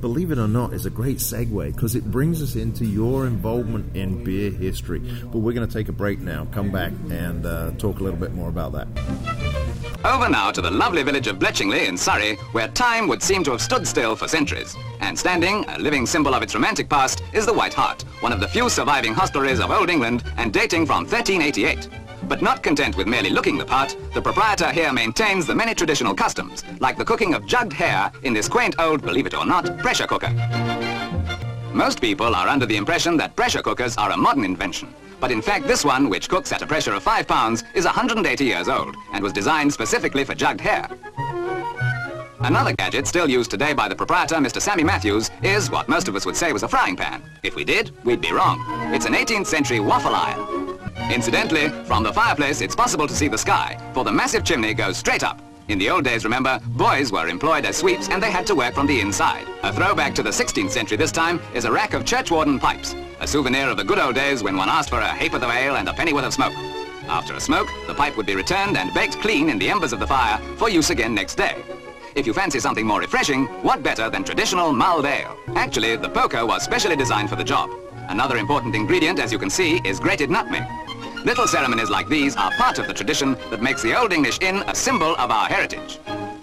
believe it or not, is a great segue because it brings us into your involvement in beer history. But we're going to take a break now, come back and uh, talk a little bit more about that. Over now to the lovely village of Bletchingley in Surrey, where time would seem to have stood still for centuries. And standing, a living symbol of its romantic past, is the White Hart, one of the few surviving hostelries of Old England and dating from thirteen eighty-eight. But not content with merely looking the part, the proprietor here maintains the many traditional customs, like the cooking of jugged hare in this quaint old, believe it or not, pressure cooker. Most people are under the impression that pressure cookers are a modern invention. But in fact, this one, which cooks at a pressure of five pounds, is one hundred eighty years old and was designed specifically for jugged hare. Another gadget still used today by the proprietor, Mister Sammy Matthews, is what most of us would say was a frying pan. If we did, we'd be wrong. It's an eighteenth century waffle iron. Incidentally, from the fireplace, it's possible to see the sky, for the massive chimney goes straight up. In the old days, remember, boys were employed as sweeps and they had to work from the inside. A throwback to the sixteenth century this time is a rack of churchwarden pipes, a souvenir of the good old days when one asked for a ha'porth of ale and a pennyworth of smoke. After a smoke, the pipe would be returned and baked clean in the embers of the fire for use again next day. If you fancy something more refreshing, what better than traditional mulled ale? Actually, the poker was specially designed for the job. Another important ingredient, as you can see, is grated nutmeg. Little ceremonies like these are part of the tradition that makes the Old English Inn a symbol of our heritage.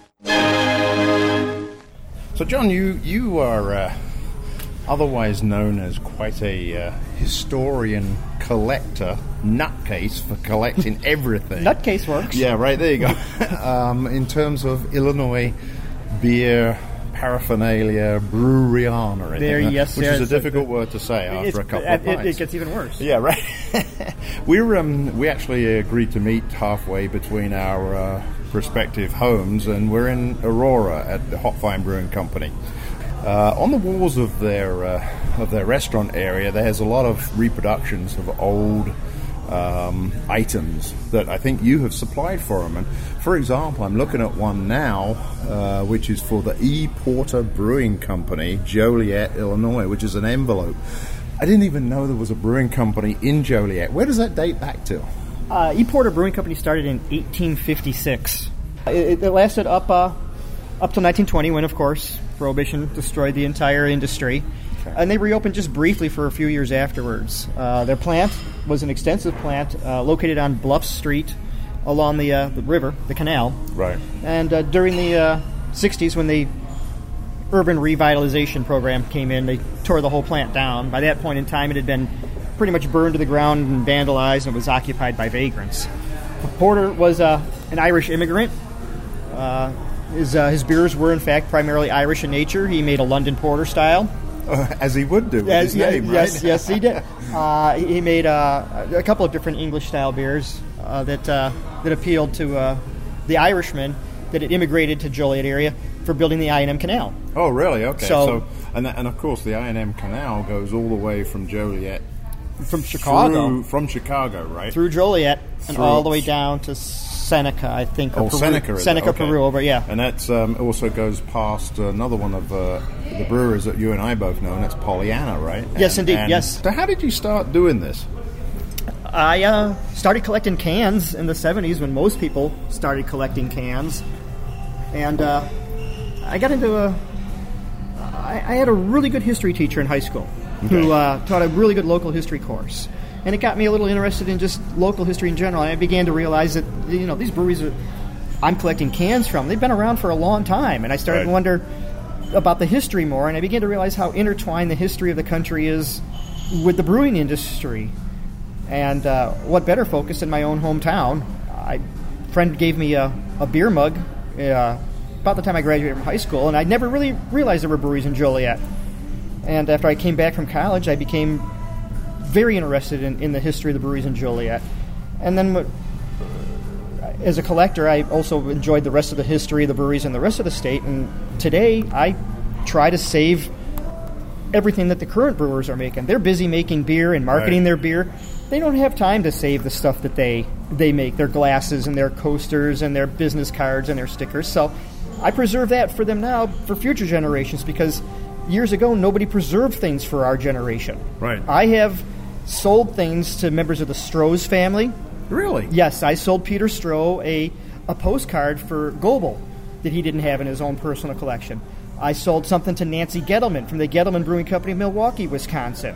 So, John, you, you are uh, otherwise known as quite a uh, historian collector, nutcase for collecting everything. Nutcase works. Yeah, right, there you go. um, in terms of Illinois beer paraphernalia, breweryana, there, yes, which yes, is a difficult uh, word to say after a couple it, of pints. It, it gets even worse. Yeah, right. We're um, we actually agreed to meet halfway between our uh, respective homes, and we're in Aurora at the Hop Vine Brewing Company. Uh, on the walls of their uh, of their restaurant area, there's a lot of reproductions of old um, items that I think you have supplied for them. And for example, I'm looking at one now, uh, which is for the E. Porter Brewing Company, Joliet, Illinois, which is an envelope. I didn't even know there was a brewing company in Joliet. Where does that date back to? Uh, E. Porter Brewing Company started in eighteen fifty-six. It, it lasted up uh, up till nineteen twenty, when, of course, Prohibition destroyed the entire industry. Okay. And they reopened just briefly for a few years afterwards. Uh, their plant was an extensive plant uh, located on Bluff Street along the, uh, the river, the canal. Right. And uh, during the uh, sixties, when the urban revitalization program came in, they tore the whole plant down. By that point in time, it had been pretty much burned to the ground and vandalized, and was occupied by vagrants. Porter was uh, an Irish immigrant. Uh, his, uh, his beers were, in fact, primarily Irish in nature. He made a London Porter style. Uh, as he would do with as, his name, right? Yes, yes, he did. Uh, he made uh, a couple of different English-style beers uh, that uh, that appealed to uh, the Irishmen that had immigrated to Joliet area for building the I and M Canal. Oh, really? Okay. So, so and, and of course, the I and M Canal goes all the way from Joliet, from Chicago, through, from Chicago, right? Through Joliet and through all the way down to Seneca, I think. Oh, Peru, Seneca, is Seneca, it? Okay. Peru, but yeah. And that um, also goes past another one of uh, the brewers that you and I both know, and that's Pollyanna, right? Yes, and, indeed. And yes. So, how did you start doing this? I uh, started collecting cans in the seventies when most people started collecting cans, and uh, I got into a. I, I had a really good history teacher in high school okay. who uh, taught a really good local history course, and it got me a little interested in just local history in general. And I began to realize that you know these breweries that I'm collecting cans from, they've been around for a long time, and I started right. to wonder about the history more, and I began to realize how intertwined the history of the country is with the brewing industry. And uh, what better focus in my own hometown? A friend gave me a, a beer mug uh, about the time I graduated from high school, and I never really realized there were breweries in Joliet. And after I came back from college, I became very interested in, in the history of the breweries in Joliet. And then as a collector, I also enjoyed the rest of the history of the breweries in the rest of the state. And today, I try to save everything that the current brewers are making. They're busy making beer and marketing right. their beer. They don't have time to save the stuff that they, they make, their glasses and their coasters and their business cards and their stickers. So I preserve that for them now for future generations, because years ago, nobody preserved things for our generation. Right. I have sold things to members of the Stroh's family. Really? Yes, I sold Peter Stroh a, a postcard for Goebel that he didn't have in his own personal collection. I sold something to Nancy Gettleman from the Gettleman Brewing Company of Milwaukee, Wisconsin.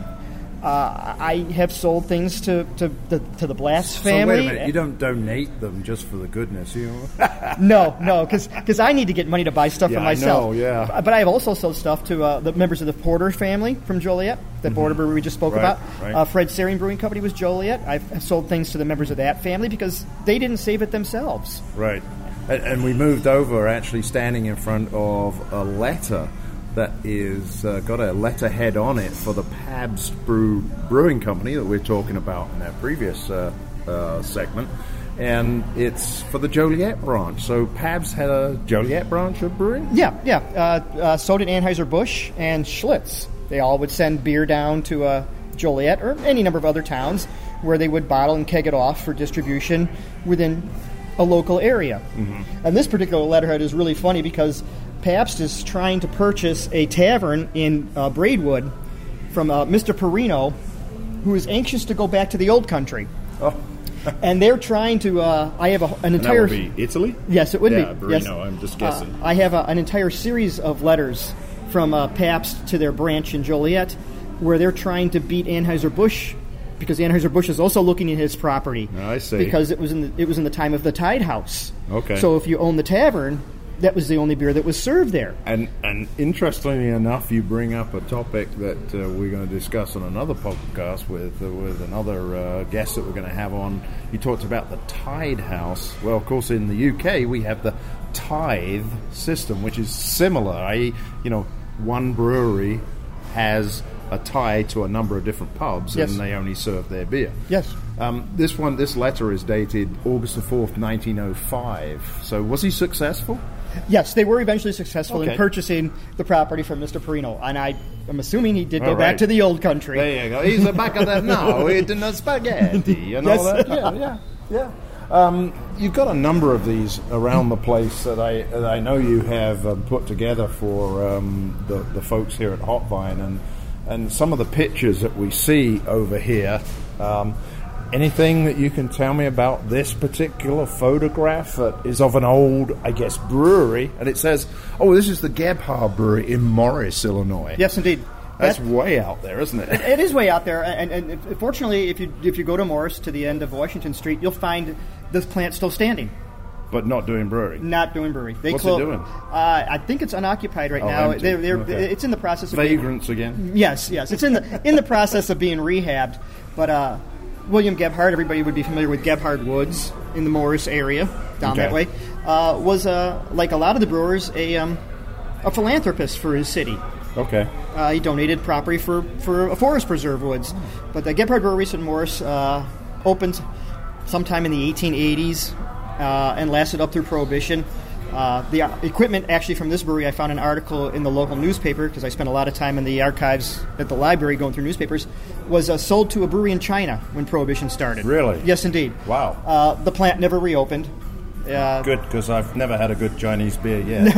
Uh, I have sold things to, to, the, to the Blast family. So wait a minute, you don't donate them just for the goodness, you know? No, no, because I need to get money to buy stuff yeah, for myself. I know, yeah. But I have also sold stuff to uh, the members of the Porter family from Joliet, the mm-hmm. Porter brewery we just spoke right, about. Right. Uh, Fred Searing Brewing Company was Joliet. I've sold things to the members of that family because they didn't save it themselves. Right. And, and we moved over actually standing in front of a letter that is uh, got a letterhead on it for the Pabst Brew Brewing Company that we're talking about in that previous uh, uh, segment, and it's for the Joliet branch. So Pabst had a Joliet branch of brewing? Yeah, yeah. Uh, uh, so did Anheuser-Busch and Schlitz. They all would send beer down to uh, Joliet or any number of other towns where they would bottle and keg it off for distribution within a local area. Mm-hmm. And this particular letterhead is really funny because Pabst is trying to purchase a tavern in uh, Braidwood from uh, Mister Perino, who is anxious to go back to the old country. Oh. And they're trying to... Uh, I have a, an entire... And that would be Italy? Yes, it would yeah, be. Perino, yes. I'm just guessing. Uh, I have a, an entire series of letters from uh, Pabst to their branch in Joliet where they're trying to beat Anheuser-Busch because Anheuser-Busch is also looking at his property. I see. Because it was in the, it was in the time of the Tide House. Okay. So if you own the tavern... that was the only beer that was served there. And and interestingly enough, you bring up a topic that uh, we're going to discuss on another podcast with uh, with another uh, guest that we're going to have on. You talked about the Tide House. Well, of course, in the U K, we have the tithe system, which is similar. that is, you know, one brewery has a tie to a number of different pubs, yes. and they only serve their beer. Yes. Um, this one, this letter is dated August the fourth, nineteen oh five. So was he successful? Yes, they were eventually successful okay. in purchasing the property from Mister Perino, and I am assuming he did go all back right. to the old country. There you go. He's back of that now, eating the spaghetti and yes. all that. Yeah, yeah, yeah. Um, you've got a number of these around the place that I that I know you have um, put together for um, the the folks here at Hot Vine, and and some of the pictures that we see over here. Um, Anything that you can tell me about this particular photograph that is of an old, I guess, brewery? And it says, oh, this is the Gebhard Brewery in Morris, Illinois. Yes, indeed. That's that, way out there, isn't it? It is way out there. And, and, and fortunately, if you if you go to Morris to the end of Washington Street, you'll find this plant still standing. But not doing brewery. Not doing brewery. They What's clo- it doing? Uh, I think it's unoccupied right oh, now. Empty. They're, they're, okay. It's in the process of Vagrants being, again? Yes, yes. It's in the in the process of being rehabbed. But uh, William Gebhard, everybody would be familiar with Gebhard Woods in the Morris area, down okay. that way, uh, was, uh, like a lot of the brewers, a um, a philanthropist for his city. Okay. Uh, he donated property for, for a forest preserve woods. But the Gebhard Brewery in Morris uh, opened sometime in the eighteen eighties uh, and lasted up through Prohibition. Uh, the equipment actually from this brewery, I found an article in the local newspaper because I spent a lot of time in the archives at the library going through newspapers, was uh, sold to a brewery in China when Prohibition started. Really? Yes, indeed. Wow. Uh, the plant never reopened. Uh, Good, because I've never had a good Chinese beer yet.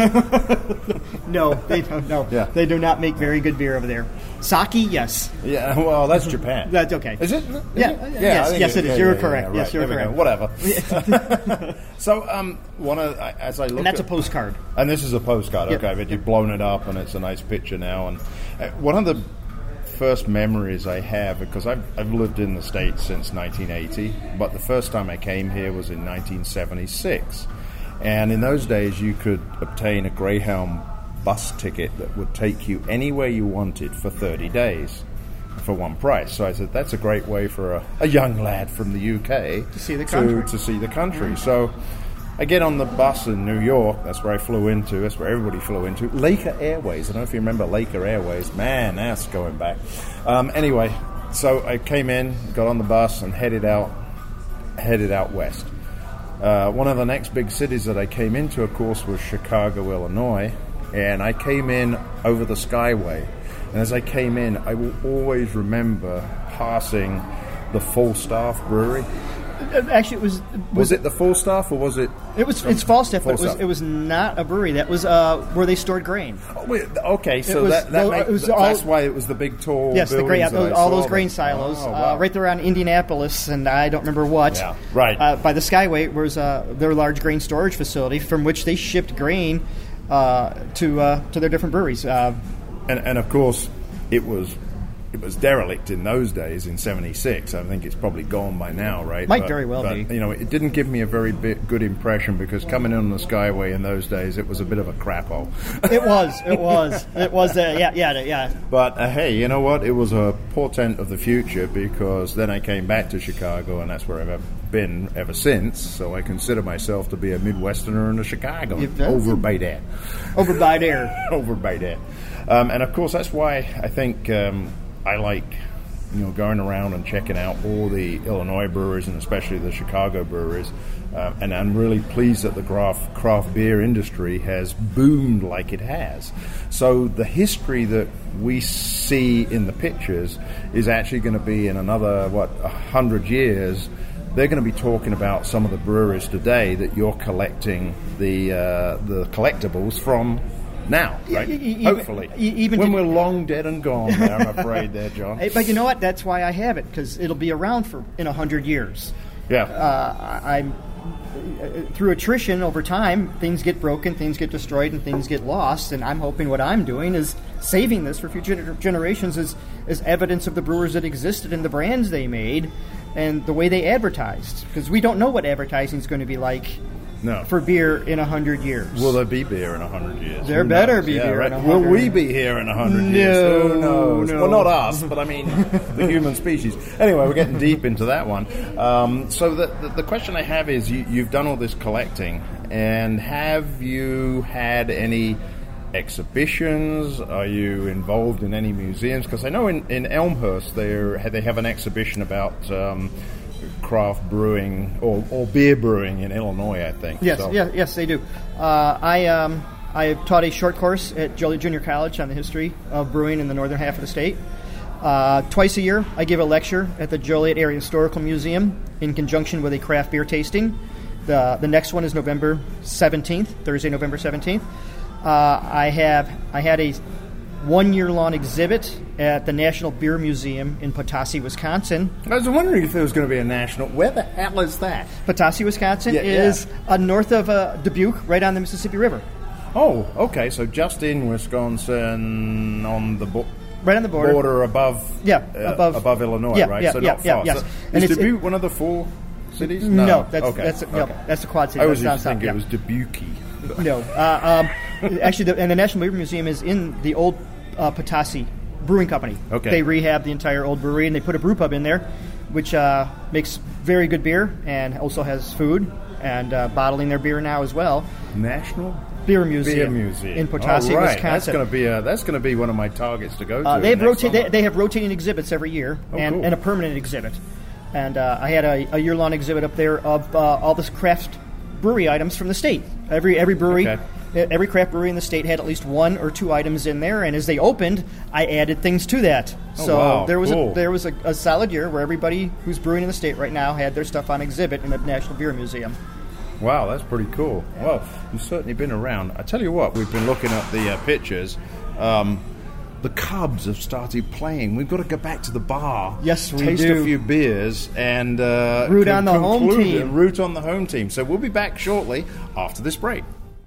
no, they don't. No, yeah. They do not make very good beer over there. Sake, yes. Yeah, well, that's Japan. That's okay. Is it? Is yeah, it? yeah, yeah, yes, I think yes, it is. yeah, You're yeah, correct. Yeah, yes, you're right. correct. Whatever. So, um, one of as I look, and that's at, a postcard. And this is a postcard. Yep. Okay, but you've blown it up, and it's a nice picture now. And uh, one of the first memories I have, because I've I've lived in the States since nineteen eighty, but the first time I came here was in nineteen seventy-six. And in those days, you could obtain a Greyhound bus ticket that would take you anywhere you wanted for thirty days for one price. So I said, that's a great way for a, a young lad from the U K to see the country. To, to see the country. Mm-hmm. So I get on the bus in New York. That's where I flew into. That's where everybody flew into. Laker Airways. I don't know if you remember Laker Airways. Man, that's going back. Um, anyway, so I came in, got on the bus, and headed out, headed out west. Uh, one of the next big cities that I came into, of course, was Chicago, Illinois, and I came in over the Skyway. And as I came in, I will always remember passing the Falstaff Brewery. Actually, it was, was... Was it the Falstaff, or was it... It was. It's Falstaff, but it was, Falstaff. it was not a brewery. That was uh, where they stored grain. Oh, wait, okay, so was, that, that no, make, it was that's all, why it was the big tall yes, the grain, buildings that those, I all saw those grain them. silos, Oh, wow. uh, right there around Indianapolis, and I don't remember what. Yeah, right. Uh, by the Skyway was uh, their large grain storage facility from which they shipped grain uh, to uh, to their different breweries. Uh, and, and of course, it was it was derelict in those days in seventy-six. I think it's probably gone by now, right? Might but, very well but, be. You know, it didn't give me a very bit good impression because coming in on the Skyway in those days, it was a bit of a crap hole. It was. It was. It was. Uh, yeah. Yeah. Yeah. But uh, hey, you know what? It was a portent of the future because then I came back to Chicago, and that's where I've been ever since. So I consider myself to be a Midwesterner and a Chicagoan. Over by that. Over by there. Over by that. Um, and of course, that's why I think um, I like, you know, going around and checking out all the Illinois breweries and especially the Chicago breweries. Uh, and I'm really pleased that the craft, craft beer industry has boomed like it has. So the history that we see in the pictures is actually going to be in another, what, a hundred years. They're going to be talking about some of the breweries today that you're collecting the uh, the collectibles from now, right? Even, Hopefully. Even when to, we're long dead and gone there, I'm afraid there, John. But you know what? That's why I have it, because it'll be around for in a hundred years. Yeah. Uh, I'm through attrition over time, things get broken, things get destroyed, and things get lost. And I'm hoping what I'm doing is saving this for future generations as, as evidence of the brewers that existed and the brands they made and the way they advertised. Because we don't know what advertising is going to be like no. for beer in a hundred years. Will there be beer in a hundred years? There Who better knows? be yeah, beer right. in a hundred. Will we be here in a hundred no, years? Who knows? No. Well, not us, but I mean the human species. Anyway, we're getting deep into that one. Um, so the, the the question I have is, you, you've done all this collecting, and have you had any exhibitions? Are you involved in any museums? Because I know in, in Elmhurst they they have an exhibition about Um, craft brewing or, or beer brewing in Illinois, I think. Yes, so. yes, yes, they do. Uh, I um, I taught a short course at Joliet Junior College on the history of brewing in the northern half of the state. Uh, twice a year, I give a lecture at the Joliet Area Historical Museum in conjunction with a craft beer tasting. The the next one is November seventeenth, Thursday, November seventeenth. Uh, I have I had a one-year-long exhibit at the National Beer Museum in Potosi, Wisconsin. I was wondering if there was going to be a national... Where the hell is that? Potosi, Wisconsin yeah, is yeah. Uh, north of uh, Dubuque, right on the Mississippi River. Oh, okay, so just in Wisconsin on the bo- right on the border, border above, yeah, uh, above, above Illinois, yeah, right? Yeah, so yeah, not yeah, far. yes. So and is it's, Dubuque it, one of the four cities? No, no that's okay. that's okay. no, that's the Quad Cities. I was that's just thinking yeah. it was Dubuque. No, uh, um, actually, the, and the National Beer Museum is in the old uh, Potosi Brewing Company. Okay. They rehabbed the entire old brewery and they put a brew pub in there, which uh, makes very good beer and also has food and uh, bottling their beer now as well. National Beer Museum, Beer Museum in Potosi, oh, right. Wisconsin. That's going to be a, that's going to be one of my targets to go to. Uh, they have next rota- they, summer. they have rotating exhibits every year Oh, and, cool. and a permanent exhibit. And uh, I had a, a year long exhibit up there of uh, all this craft brewery items from the state. Every every brewery. Okay. Every craft brewery in the state had at least one or two items in there, and as they opened, I added things to that. Oh, so wow. there was Cool. a, there was a, a solid year where everybody who's brewing in the state right now had their stuff on exhibit in the National Beer Museum. Wow, that's pretty cool. Well, you've certainly been around. I tell you what, we've been looking at the uh, pictures. Um, the Cubs have started playing. We've got to go back to the bar. Yes, we taste do. a few beers and uh, Root con- on the home conclude team. and root on the home team. So we'll be back shortly after this break.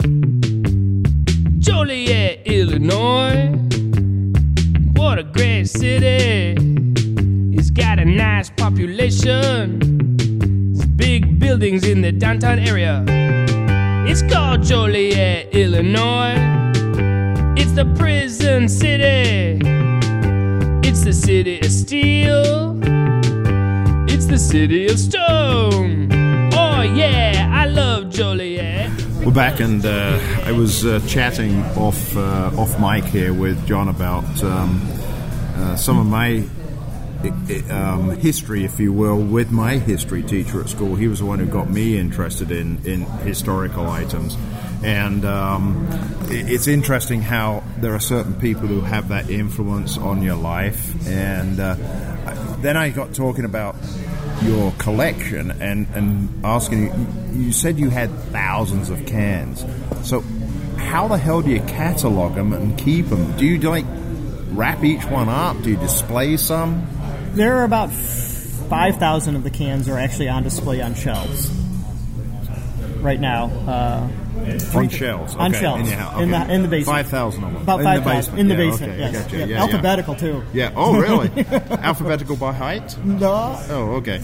Joliet, Illinois. What a great city. It's got a nice population. There's big buildings in the downtown area. It's called Joliet, Illinois. It's the prison city. It's the city of steel. It's the city of stone. Oh yeah, I love Joliet. We're back, and uh, I was uh, chatting off uh, off mic here with John about um, uh, some of my I- um, history, if you will, with my history teacher at school. He was the one who got me interested in, in historical items. And um, it- it's interesting how there are certain people who have that influence on your life. And uh, then I got talking about your collection and, and asking you, you said you had thousands of cans. So how the hell do you catalog them and keep them? Do you like wrap each one up? Do you display some? There are about five thousand of the cans are actually on display on shelves. right now. Uh, On shelves. On okay, shelves. In, your house. In Okay. the in the basement. Five thousand of them. About in five the thousand basement. in the Yeah, basement. Okay, yes. I got you. Yeah. Yeah, Alphabetical too. Yeah. Oh, really? Alphabetical by height? No. Oh, okay.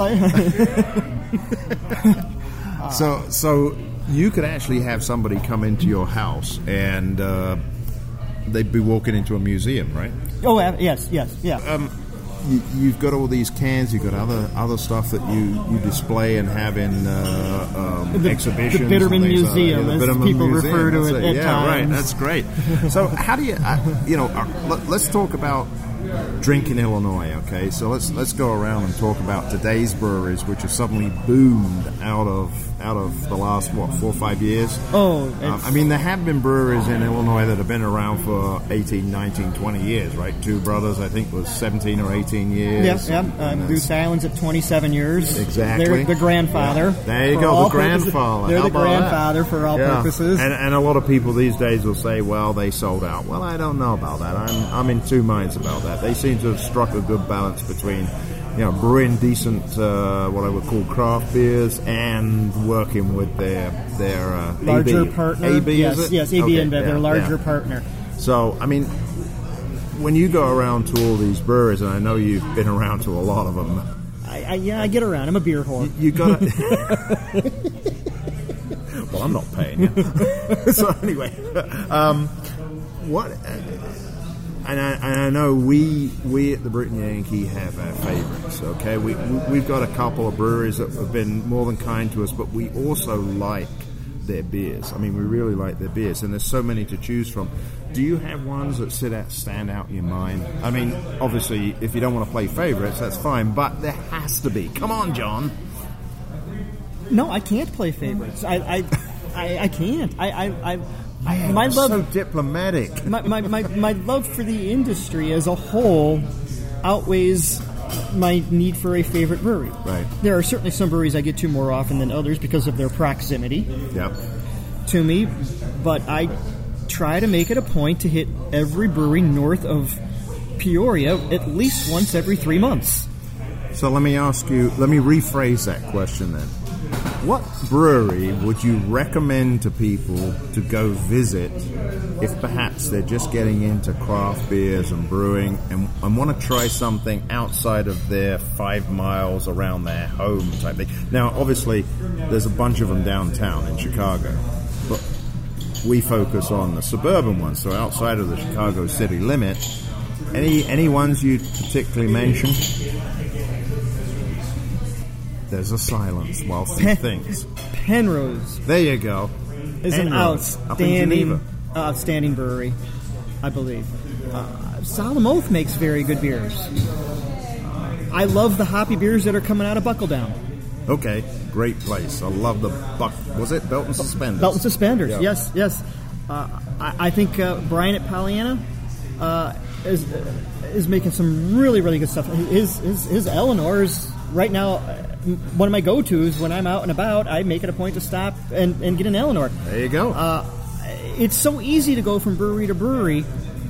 so, so you could actually have somebody come into your house and uh, they'd be walking into a museum, right? Oh, uh, yes, yes, yeah. Um, you, you've got all these cans. You've got other other stuff that you, you display and have in uh, um, The- exhibitions. the Bitterman and things like that. Museum, Yeah, as the Bitterman people Museum, refer to that's it at yeah, right. times. That's great. So, how do you, uh, you know, uh, let, let's talk about drinking Illinois. Okay, so let's let's go around and talk about today's breweries, which have suddenly boomed out of out of the last what four or five years. Oh, Um, it's- I mean, there have been breweries in Illinois that have been around for eighteen, nineteen, twenty years, right? Two Brothers, I think, was seventeen or eighteen years. Yeah, yeah. And Uh, that's- Goose Island's at twenty-seven years. Exactly. They're the grandfather. Yeah. There you for go, all the purposes. grandfather. They're How the about that? grandfather for all Yeah. purposes. And, and a lot of people these days will say, well, they sold out. Well, I don't know about that. I'm, I'm in two minds about that. They seem to have struck a good balance between, you know, brewing decent, uh, what I would call craft beers, and working with their their uh, larger A B. partner. A B, yes, is it? yes, A B Okay, and their yeah, larger yeah. partner. So, I mean, when you go around to all these breweries, and I know you've been around to a lot of them, I, I, yeah, I get around. I'm a beer whore. you got to. Well, I'm not paying you. So anyway, um, what? And I, and I know we we at the Britain Yankee have our favourites. Okay, we we've got a couple of breweries that have been more than kind to us, but we also like their beers. I mean, we really like their beers, and there's so many to choose from. Do you have ones that sit out, stand out in your mind? I mean, obviously, if you don't want to play favourites, that's fine, but there has to be. Come on, John. No, I can't play favorites. I, I, I, I can't. I, I, I, I my You're love, so diplomatic. my, my, my, my love for the industry as a whole outweighs my need for a favorite brewery. Right. There are certainly some breweries I get to more often than others because of their proximity Yep. to me, but I try to make it a point to hit every brewery north of Peoria at least once every three months. So let me ask you, let me rephrase that question then. What brewery would you recommend to people to go visit if perhaps they're just getting into craft beers and brewing and, and want to try something outside of their five miles around their home type thing? Now, obviously, there's a bunch of them downtown in Chicago, but we focus on the suburban ones, so outside of the Chicago city limit. Any any ones you'd particularly mention? There's a silence while she Pen- thinks. Penrose There you go. is an Penrose, up in outstanding, Geneva. outstanding brewery, I believe. Uh, Solemn Oath makes very good beers. Uh, I love the hoppy beers that are coming out of Buckle Down. Okay, great place. I love the buck. Was it Belt and Suspenders? Belt and Suspenders, Yeah. yes, yes. Uh, I, I think uh, Brian at Pollyanna uh, is is making some really, really good stuff. His his, his Eleanor is right now uh, one of my go-tos when I'm out and about. I make it a point to stop and, and get an Eleanor. There you go. Uh, it's so easy to go from brewery to brewery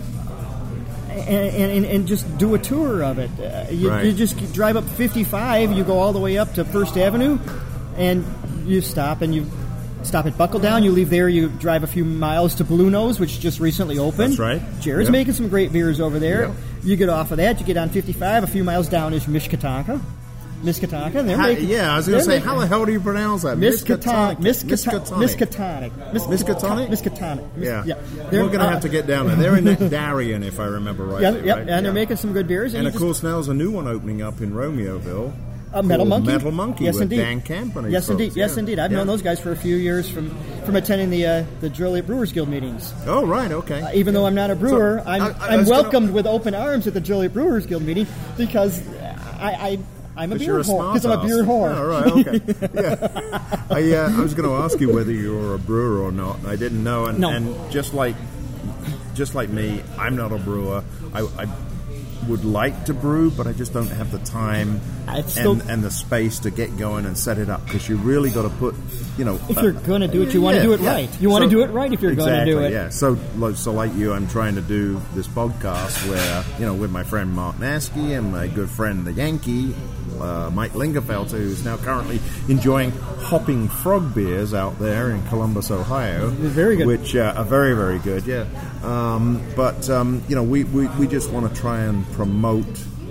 and, and, and just do a tour of it. Uh, you, Right. you just drive up fifty-five, you go all the way up to First Avenue, and you stop and you stop at Buckle Down. You leave there, you drive a few miles to Blue Nose, which just recently opened. That's right. Jared's Yep. making some great beers over there. Yep. You get off of that, you get on fifty-five, a few miles down is Miskatonic. Miskatonic, and they're How- making... yeah, I was going to they're say, making- how the hell do you pronounce that? Miskatonic. Miskatonic. Miskatonic. Miskatonic? Miskatonic. Mis- Yeah. yeah. We're They're- going to uh, have to get down there. They're in that Darien, if I remember rightly. Yeah, yep, right? and they're Yeah. making some good beers. And you of just- course, now there's a new one opening up in Romeoville. Uh, Metal called Monkey. Metal Monkey Yes, with indeed. Dan Camp and his Yes, folks. indeed. Yes, Yeah. indeed. I've Yeah. known those guys for a few years from, from attending the uh, the Joliet Brewers Guild meetings. Oh, right, okay. Uh, even though I'm not a brewer, So, I'm I- I I'm was gonna- welcomed with open arms at the Joliet Brewers Guild meeting because I, I I'm a Because beer you're a whore. smart Because I'm a beer ass. whore. Oh, right, okay. Yeah. I, uh, I was going to ask you whether you were a brewer or not. I didn't know. And, No. and just like just like me, I'm not a brewer. I, I would like to brew, but I just don't have the time It's still- and, and the space to get going and set it up, because you really got to put, you know... If you're gonna do it, you wanna do it right. You wanna do it right if you're gonna do exactly, it. yeah. So, like- so like you, I'm trying to do this podcast where, you know, with my friend Mark Nasky and my good friend the Yankee, uh, Mike Lingerfelter, who's now currently enjoying Hopping Frog beers out there in Columbus, Ohio. Very good. Which uh, are very, very good, yeah. Um, but, um, you know, we, we, we just want to try and promote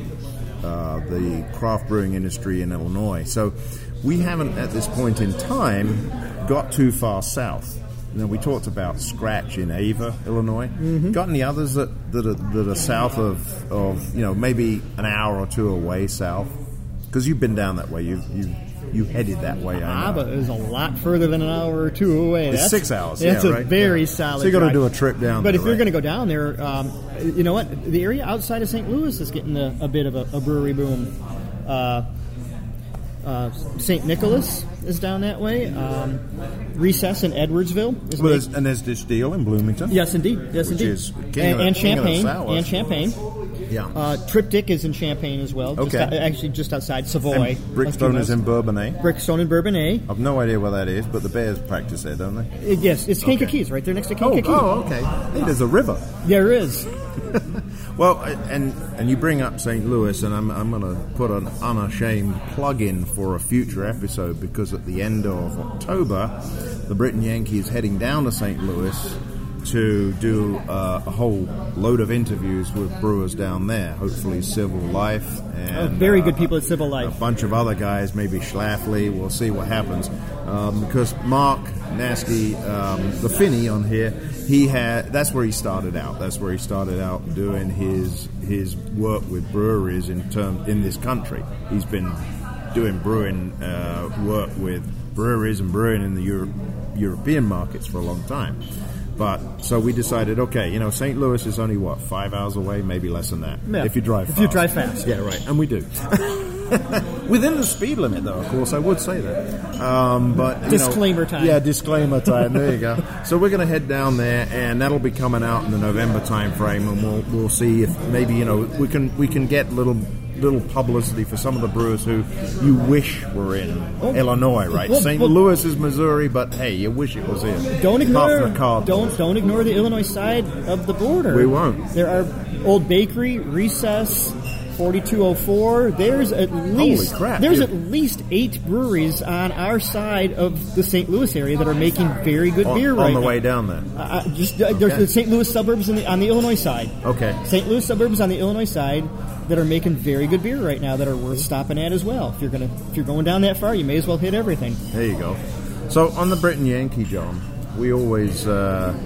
uh, the craft brewing industry in Illinois. So we haven't, at this point in time, got too far south. You know, we talked about Scratch in Ava, Illinois. Mm-hmm. Got any others that, that, are, that are south of, of, you know, maybe an hour or two away south? Because you've been down that way. You you you headed that way, I know. Ava is a lot further than an hour or two away. It's that's, six hours, That's yeah, a right? very yeah. solid So you're going to drive. do a trip down But there, if you're right? going to go down there, um, you know what? The area outside of Saint Louis is getting a, a bit of a, a brewery boom. Uh, uh, Saint Nicholas is down that way. Um, Recess in Edwardsville is Well, big. there's, and there's this deal in Bloomington. Yes, indeed. Yes, Which indeed. is king and, of the- and king of the Champagne. sours. And Champagne. Yeah. Uh, Triptych is in Champagne as well. Just Okay. out- actually, just outside Savoy. And Brickstone is in Bourbonnais. Brickstone and Bourbonnais. I've no idea where that is, but the Bears practice there, don't they? Uh, yes, it's Kankakee, right there next to Kankakee. Oh, oh, okay. Hey, there's a river. There is. Well, and and you bring up Saint Louis, and I'm I'm going to put an unashamed plug in for a future episode, because at the end of October, the Britain Yankee is heading down to Saint Louis to do uh, a whole load of interviews with brewers down there. Hopefully, Civil Life and Oh, very uh, good people at Civil a Life. bunch of other guys, maybe Schlafly. We'll see what happens. Um, because Mark Nasky, um, the Finney on here, he had that's where he started out. That's where he started out doing his his work with breweries in term in this country. He's been doing brewing uh, work with breweries and brewing in the Euro- European markets for a long time. But so we decided, okay, you know, Saint Louis is only what, five hours away, maybe less than that. Yeah. If you drive If fast. you drive fast. Yeah, right, and we do. Within the speed limit, though, of course, I would say that. Um, but you Disclaimer know, time. Yeah, disclaimer time. There you go. So we're going to head down there, and that'll be coming out in the November time frame, and we'll we'll see if maybe you know we can we can get little little publicity for some of the brewers who you wish were in Oh. Illinois, right? Well, Saint well- Louis is Missouri, but hey, you wish it was here. Don't Apart ignore from the Cardinals. don't don't ignore the Illinois side of the border. We won't. There are Old Bakery, Recess, forty-two oh four. There's at least crap, there's yeah. at least eight breweries on our side of the Saint Louis area that are making very good On, beer on right the now. way down there. Uh, just uh, there's Okay. the Saint Louis suburbs in the, on the Illinois side. Okay. Saint Louis suburbs on the Illinois side that are making very good beer right now that are worth stopping at as well. If you're gonna if you're going down that far, you may as well hit everything. There you go. So on the Britain Yankee, John, we always uh,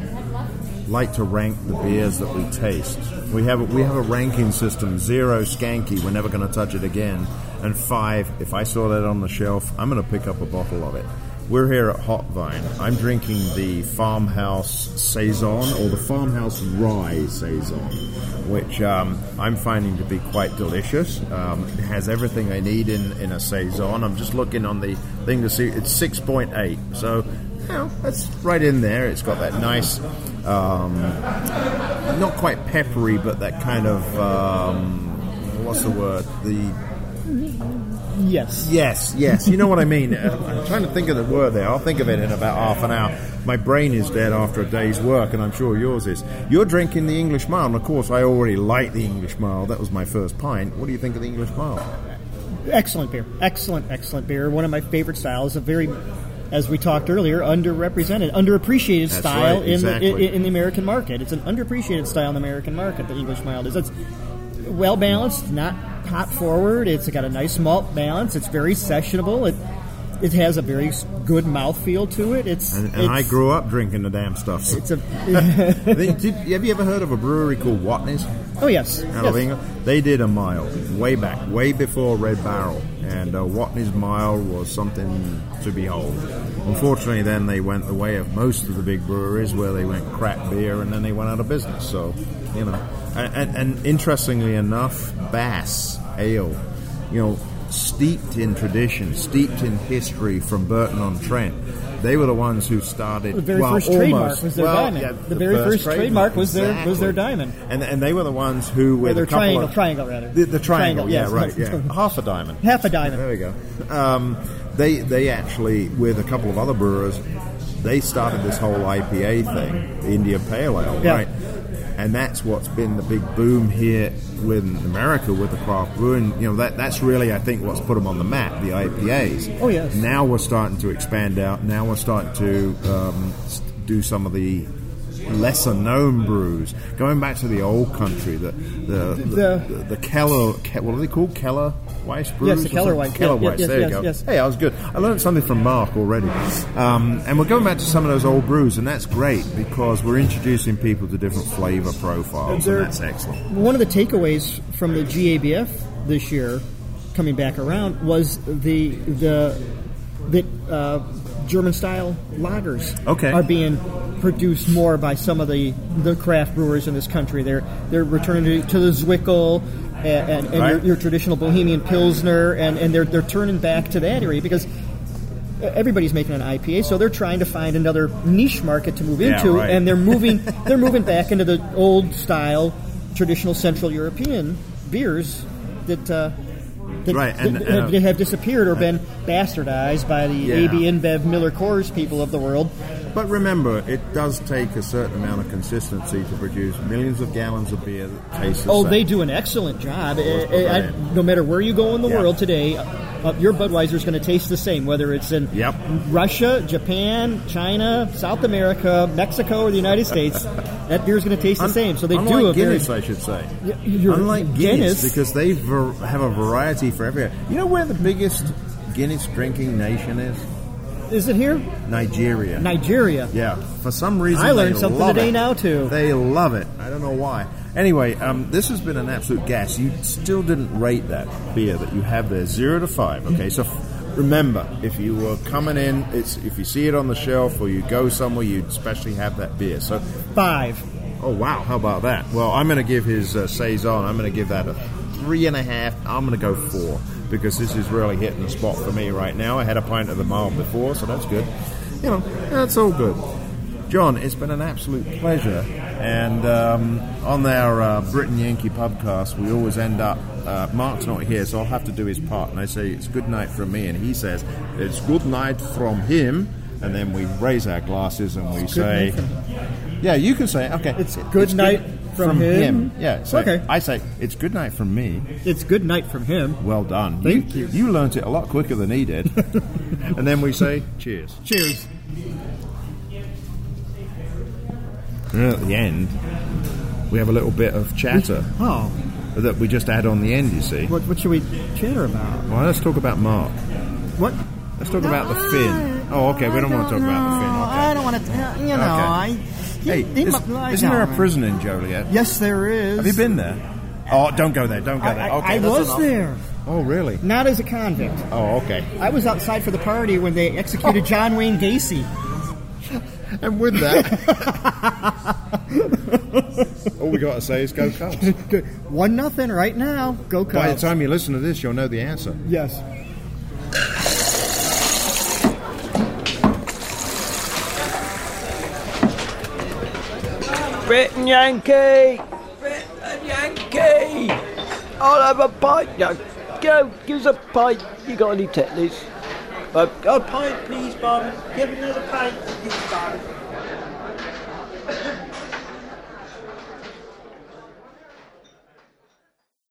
like to rank the beers that we taste. We have a, we have a ranking system: zero, skanky, we're never going to touch it again, and five, if I saw that on the shelf, I'm going to pick up a bottle of it. We're here at Hot Vine. I'm drinking the Farmhouse Saison, or the Farmhouse Rye Saison, which um, I'm finding to be quite delicious. Um, it has everything I need in, in a Saison. I'm just looking on the thing to see. It's six point eight, so you know, that's right in there. It's got that nice, um, not quite peppery, but that kind of, um, what's the word? The Yes. Yes, yes. You know what I mean. Uh, I'm trying to think of the word there. I'll think of it in about half an hour. My brain is dead after a day's work, and I'm sure yours is. You're drinking the English Mild, and of course I already like the English Mild. That was my first pint. What do you think of the English Mild? Excellent beer. Excellent, excellent beer. One of my favorite styles. A very, as we talked earlier, underrepresented, underappreciated That's style right, in, exactly. the, in, in the American market. It's an underappreciated style in the American market, the English Mild is. It's well balanced, not hop forward. It's got a nice malt balance. It's very sessionable. It it has a very good mouthfeel to it. It's And, and it's, I grew up drinking the damn stuff. So. It's a Did, did, have you ever heard of a brewery called Watney's? oh yes, Out yes. of England? They did a mild way back, way before Red Barrel, and uh, Watney's mild was something to behold. Unfortunately, then they went the way of most of the big breweries, where they went crap beer, and then they went out of business. So, you know, and, and, and interestingly enough, Bass Ale, you know, steeped in tradition, steeped in history from Burton-on-Trent. They were the ones who started. The very well, first almost, trademark was their well, diamond. yeah, The very first trademark was their- was their diamond. and and they were the ones who with their a couple triangle, of, triangle rather. the, the triangle, Triangle, yeah, yes. right, yeah, half a diamond. Half a diamond. There we go. Um, they they actually, with a couple of other brewers, they started this whole I P A thing, the India Pale Ale, Yeah. right? and that's what's been the big boom here with America with the craft brewing. You know, that that's really, I think, what's put them on the map, the I P As. Oh, yes. Now we're starting to expand out. Now we're starting to um, do some of the lesser known brews. Going back to the old country, the the the, The- the, the Keller, Ke- what are they called? Keller Weiss brews? Yes, the or Keller something? Weiss. Keller Yeah, Weiss, yes, there yes, you go. yes. Hey, I was good. I learned something from Mark already. Um, and we're going back to some of those old brews, and that's great because we're introducing people to different flavor profiles, There- and that's excellent. One of the takeaways from the G A B F this year, coming back around, was the the that uh, German style lagers Okay. are being produced more by some of the, the craft brewers in this country. They're they're returning to, to the Zwickel and, and, and Right. your, your traditional Bohemian Pilsner, and, and they're they're turning back to that area because everybody's making an I P A, so they're trying to find another niche market to move Yeah, into, right. and they're moving they're moving back into the old style, traditional Central European beers that. Uh, that, Right, and, that, uh, that have disappeared or been bastardized by the Yeah. A B InBev Miller Coors people of the world. But remember, it does take a certain amount of consistency to produce millions of gallons of beer that tastes the Oh, same. they do an excellent job. Eh, put eh, that I- in. no matter where you go in the Yeah. world today, uh, your Budweiser is going to taste the same, whether it's in Yep. Russia, Japan, China, South America, Mexico, or the United States. That beer is going to taste the Un- same. So they Unlike do a very Guinness, I should say. Y- you're- Unlike Guinness, Guinness- because they ver- have a variety for everywhere. You know where the biggest Guinness drinking nation is? Is it here? Nigeria. Nigeria. Yeah, for some reason I learned they something love today it. now, too. They love it. I don't know why. Anyway, um, this has been an absolute gas. You still didn't rate that beer that you have there, zero to five. Okay, so f- remember, if you were coming in, it's if you see it on the shelf or you go somewhere, you'd especially have that beer. So, Five. oh wow, how about that? Well, I'm going to give his uh, saison. I'm going to give that a three and a half. I'm going to go four because this is really hitting the spot for me right now. I had a pint of the mild before, so that's good. You know, that's all good. John, it's been an absolute pleasure. And um, on our uh, Britain Yankee podcast, we always end up, uh, Mark's not here, so I'll have to do his part. And I say, it's good night from me. And he says, it's good night from him. And then we raise our glasses and we say, night from yeah, you can say it. Okay. It's good night from him. Yeah. So Okay. I say, it's good night from me. It's good night from him. Well done. Thank you. You learnt it a lot quicker than he did. And then we say, cheers. Cheers. And at the end, we have a little bit of chatter Oh, that we just add on the end, you see. what, what should we chatter about? Well, let's talk about Mark. What? Let's talk about the fin. Oh, okay, we don't want to talk about the fin. Okay. I don't want to. You know, Okay. I. Hey, he is, mu- I isn't there a know. prison in Joliet? Yes, there is. Have you been there? Oh, don't go there. Don't go I, there. I, Okay, I that's was enough. there. Oh, really? Not as a convict. Oh, okay. I was outside for the party when they executed John Wayne Gacy. And with that, all we got to say is go Cubs. Good. One nothing right now. Go Cubs. By the time you listen to this, you'll know the answer. Yes. Britain Yankee! Britain Yankee! I'll have a pint now. Go, give us a pint. You got any tetlers? Uh, a pint, please, Bob. Give another pint, please, Bob.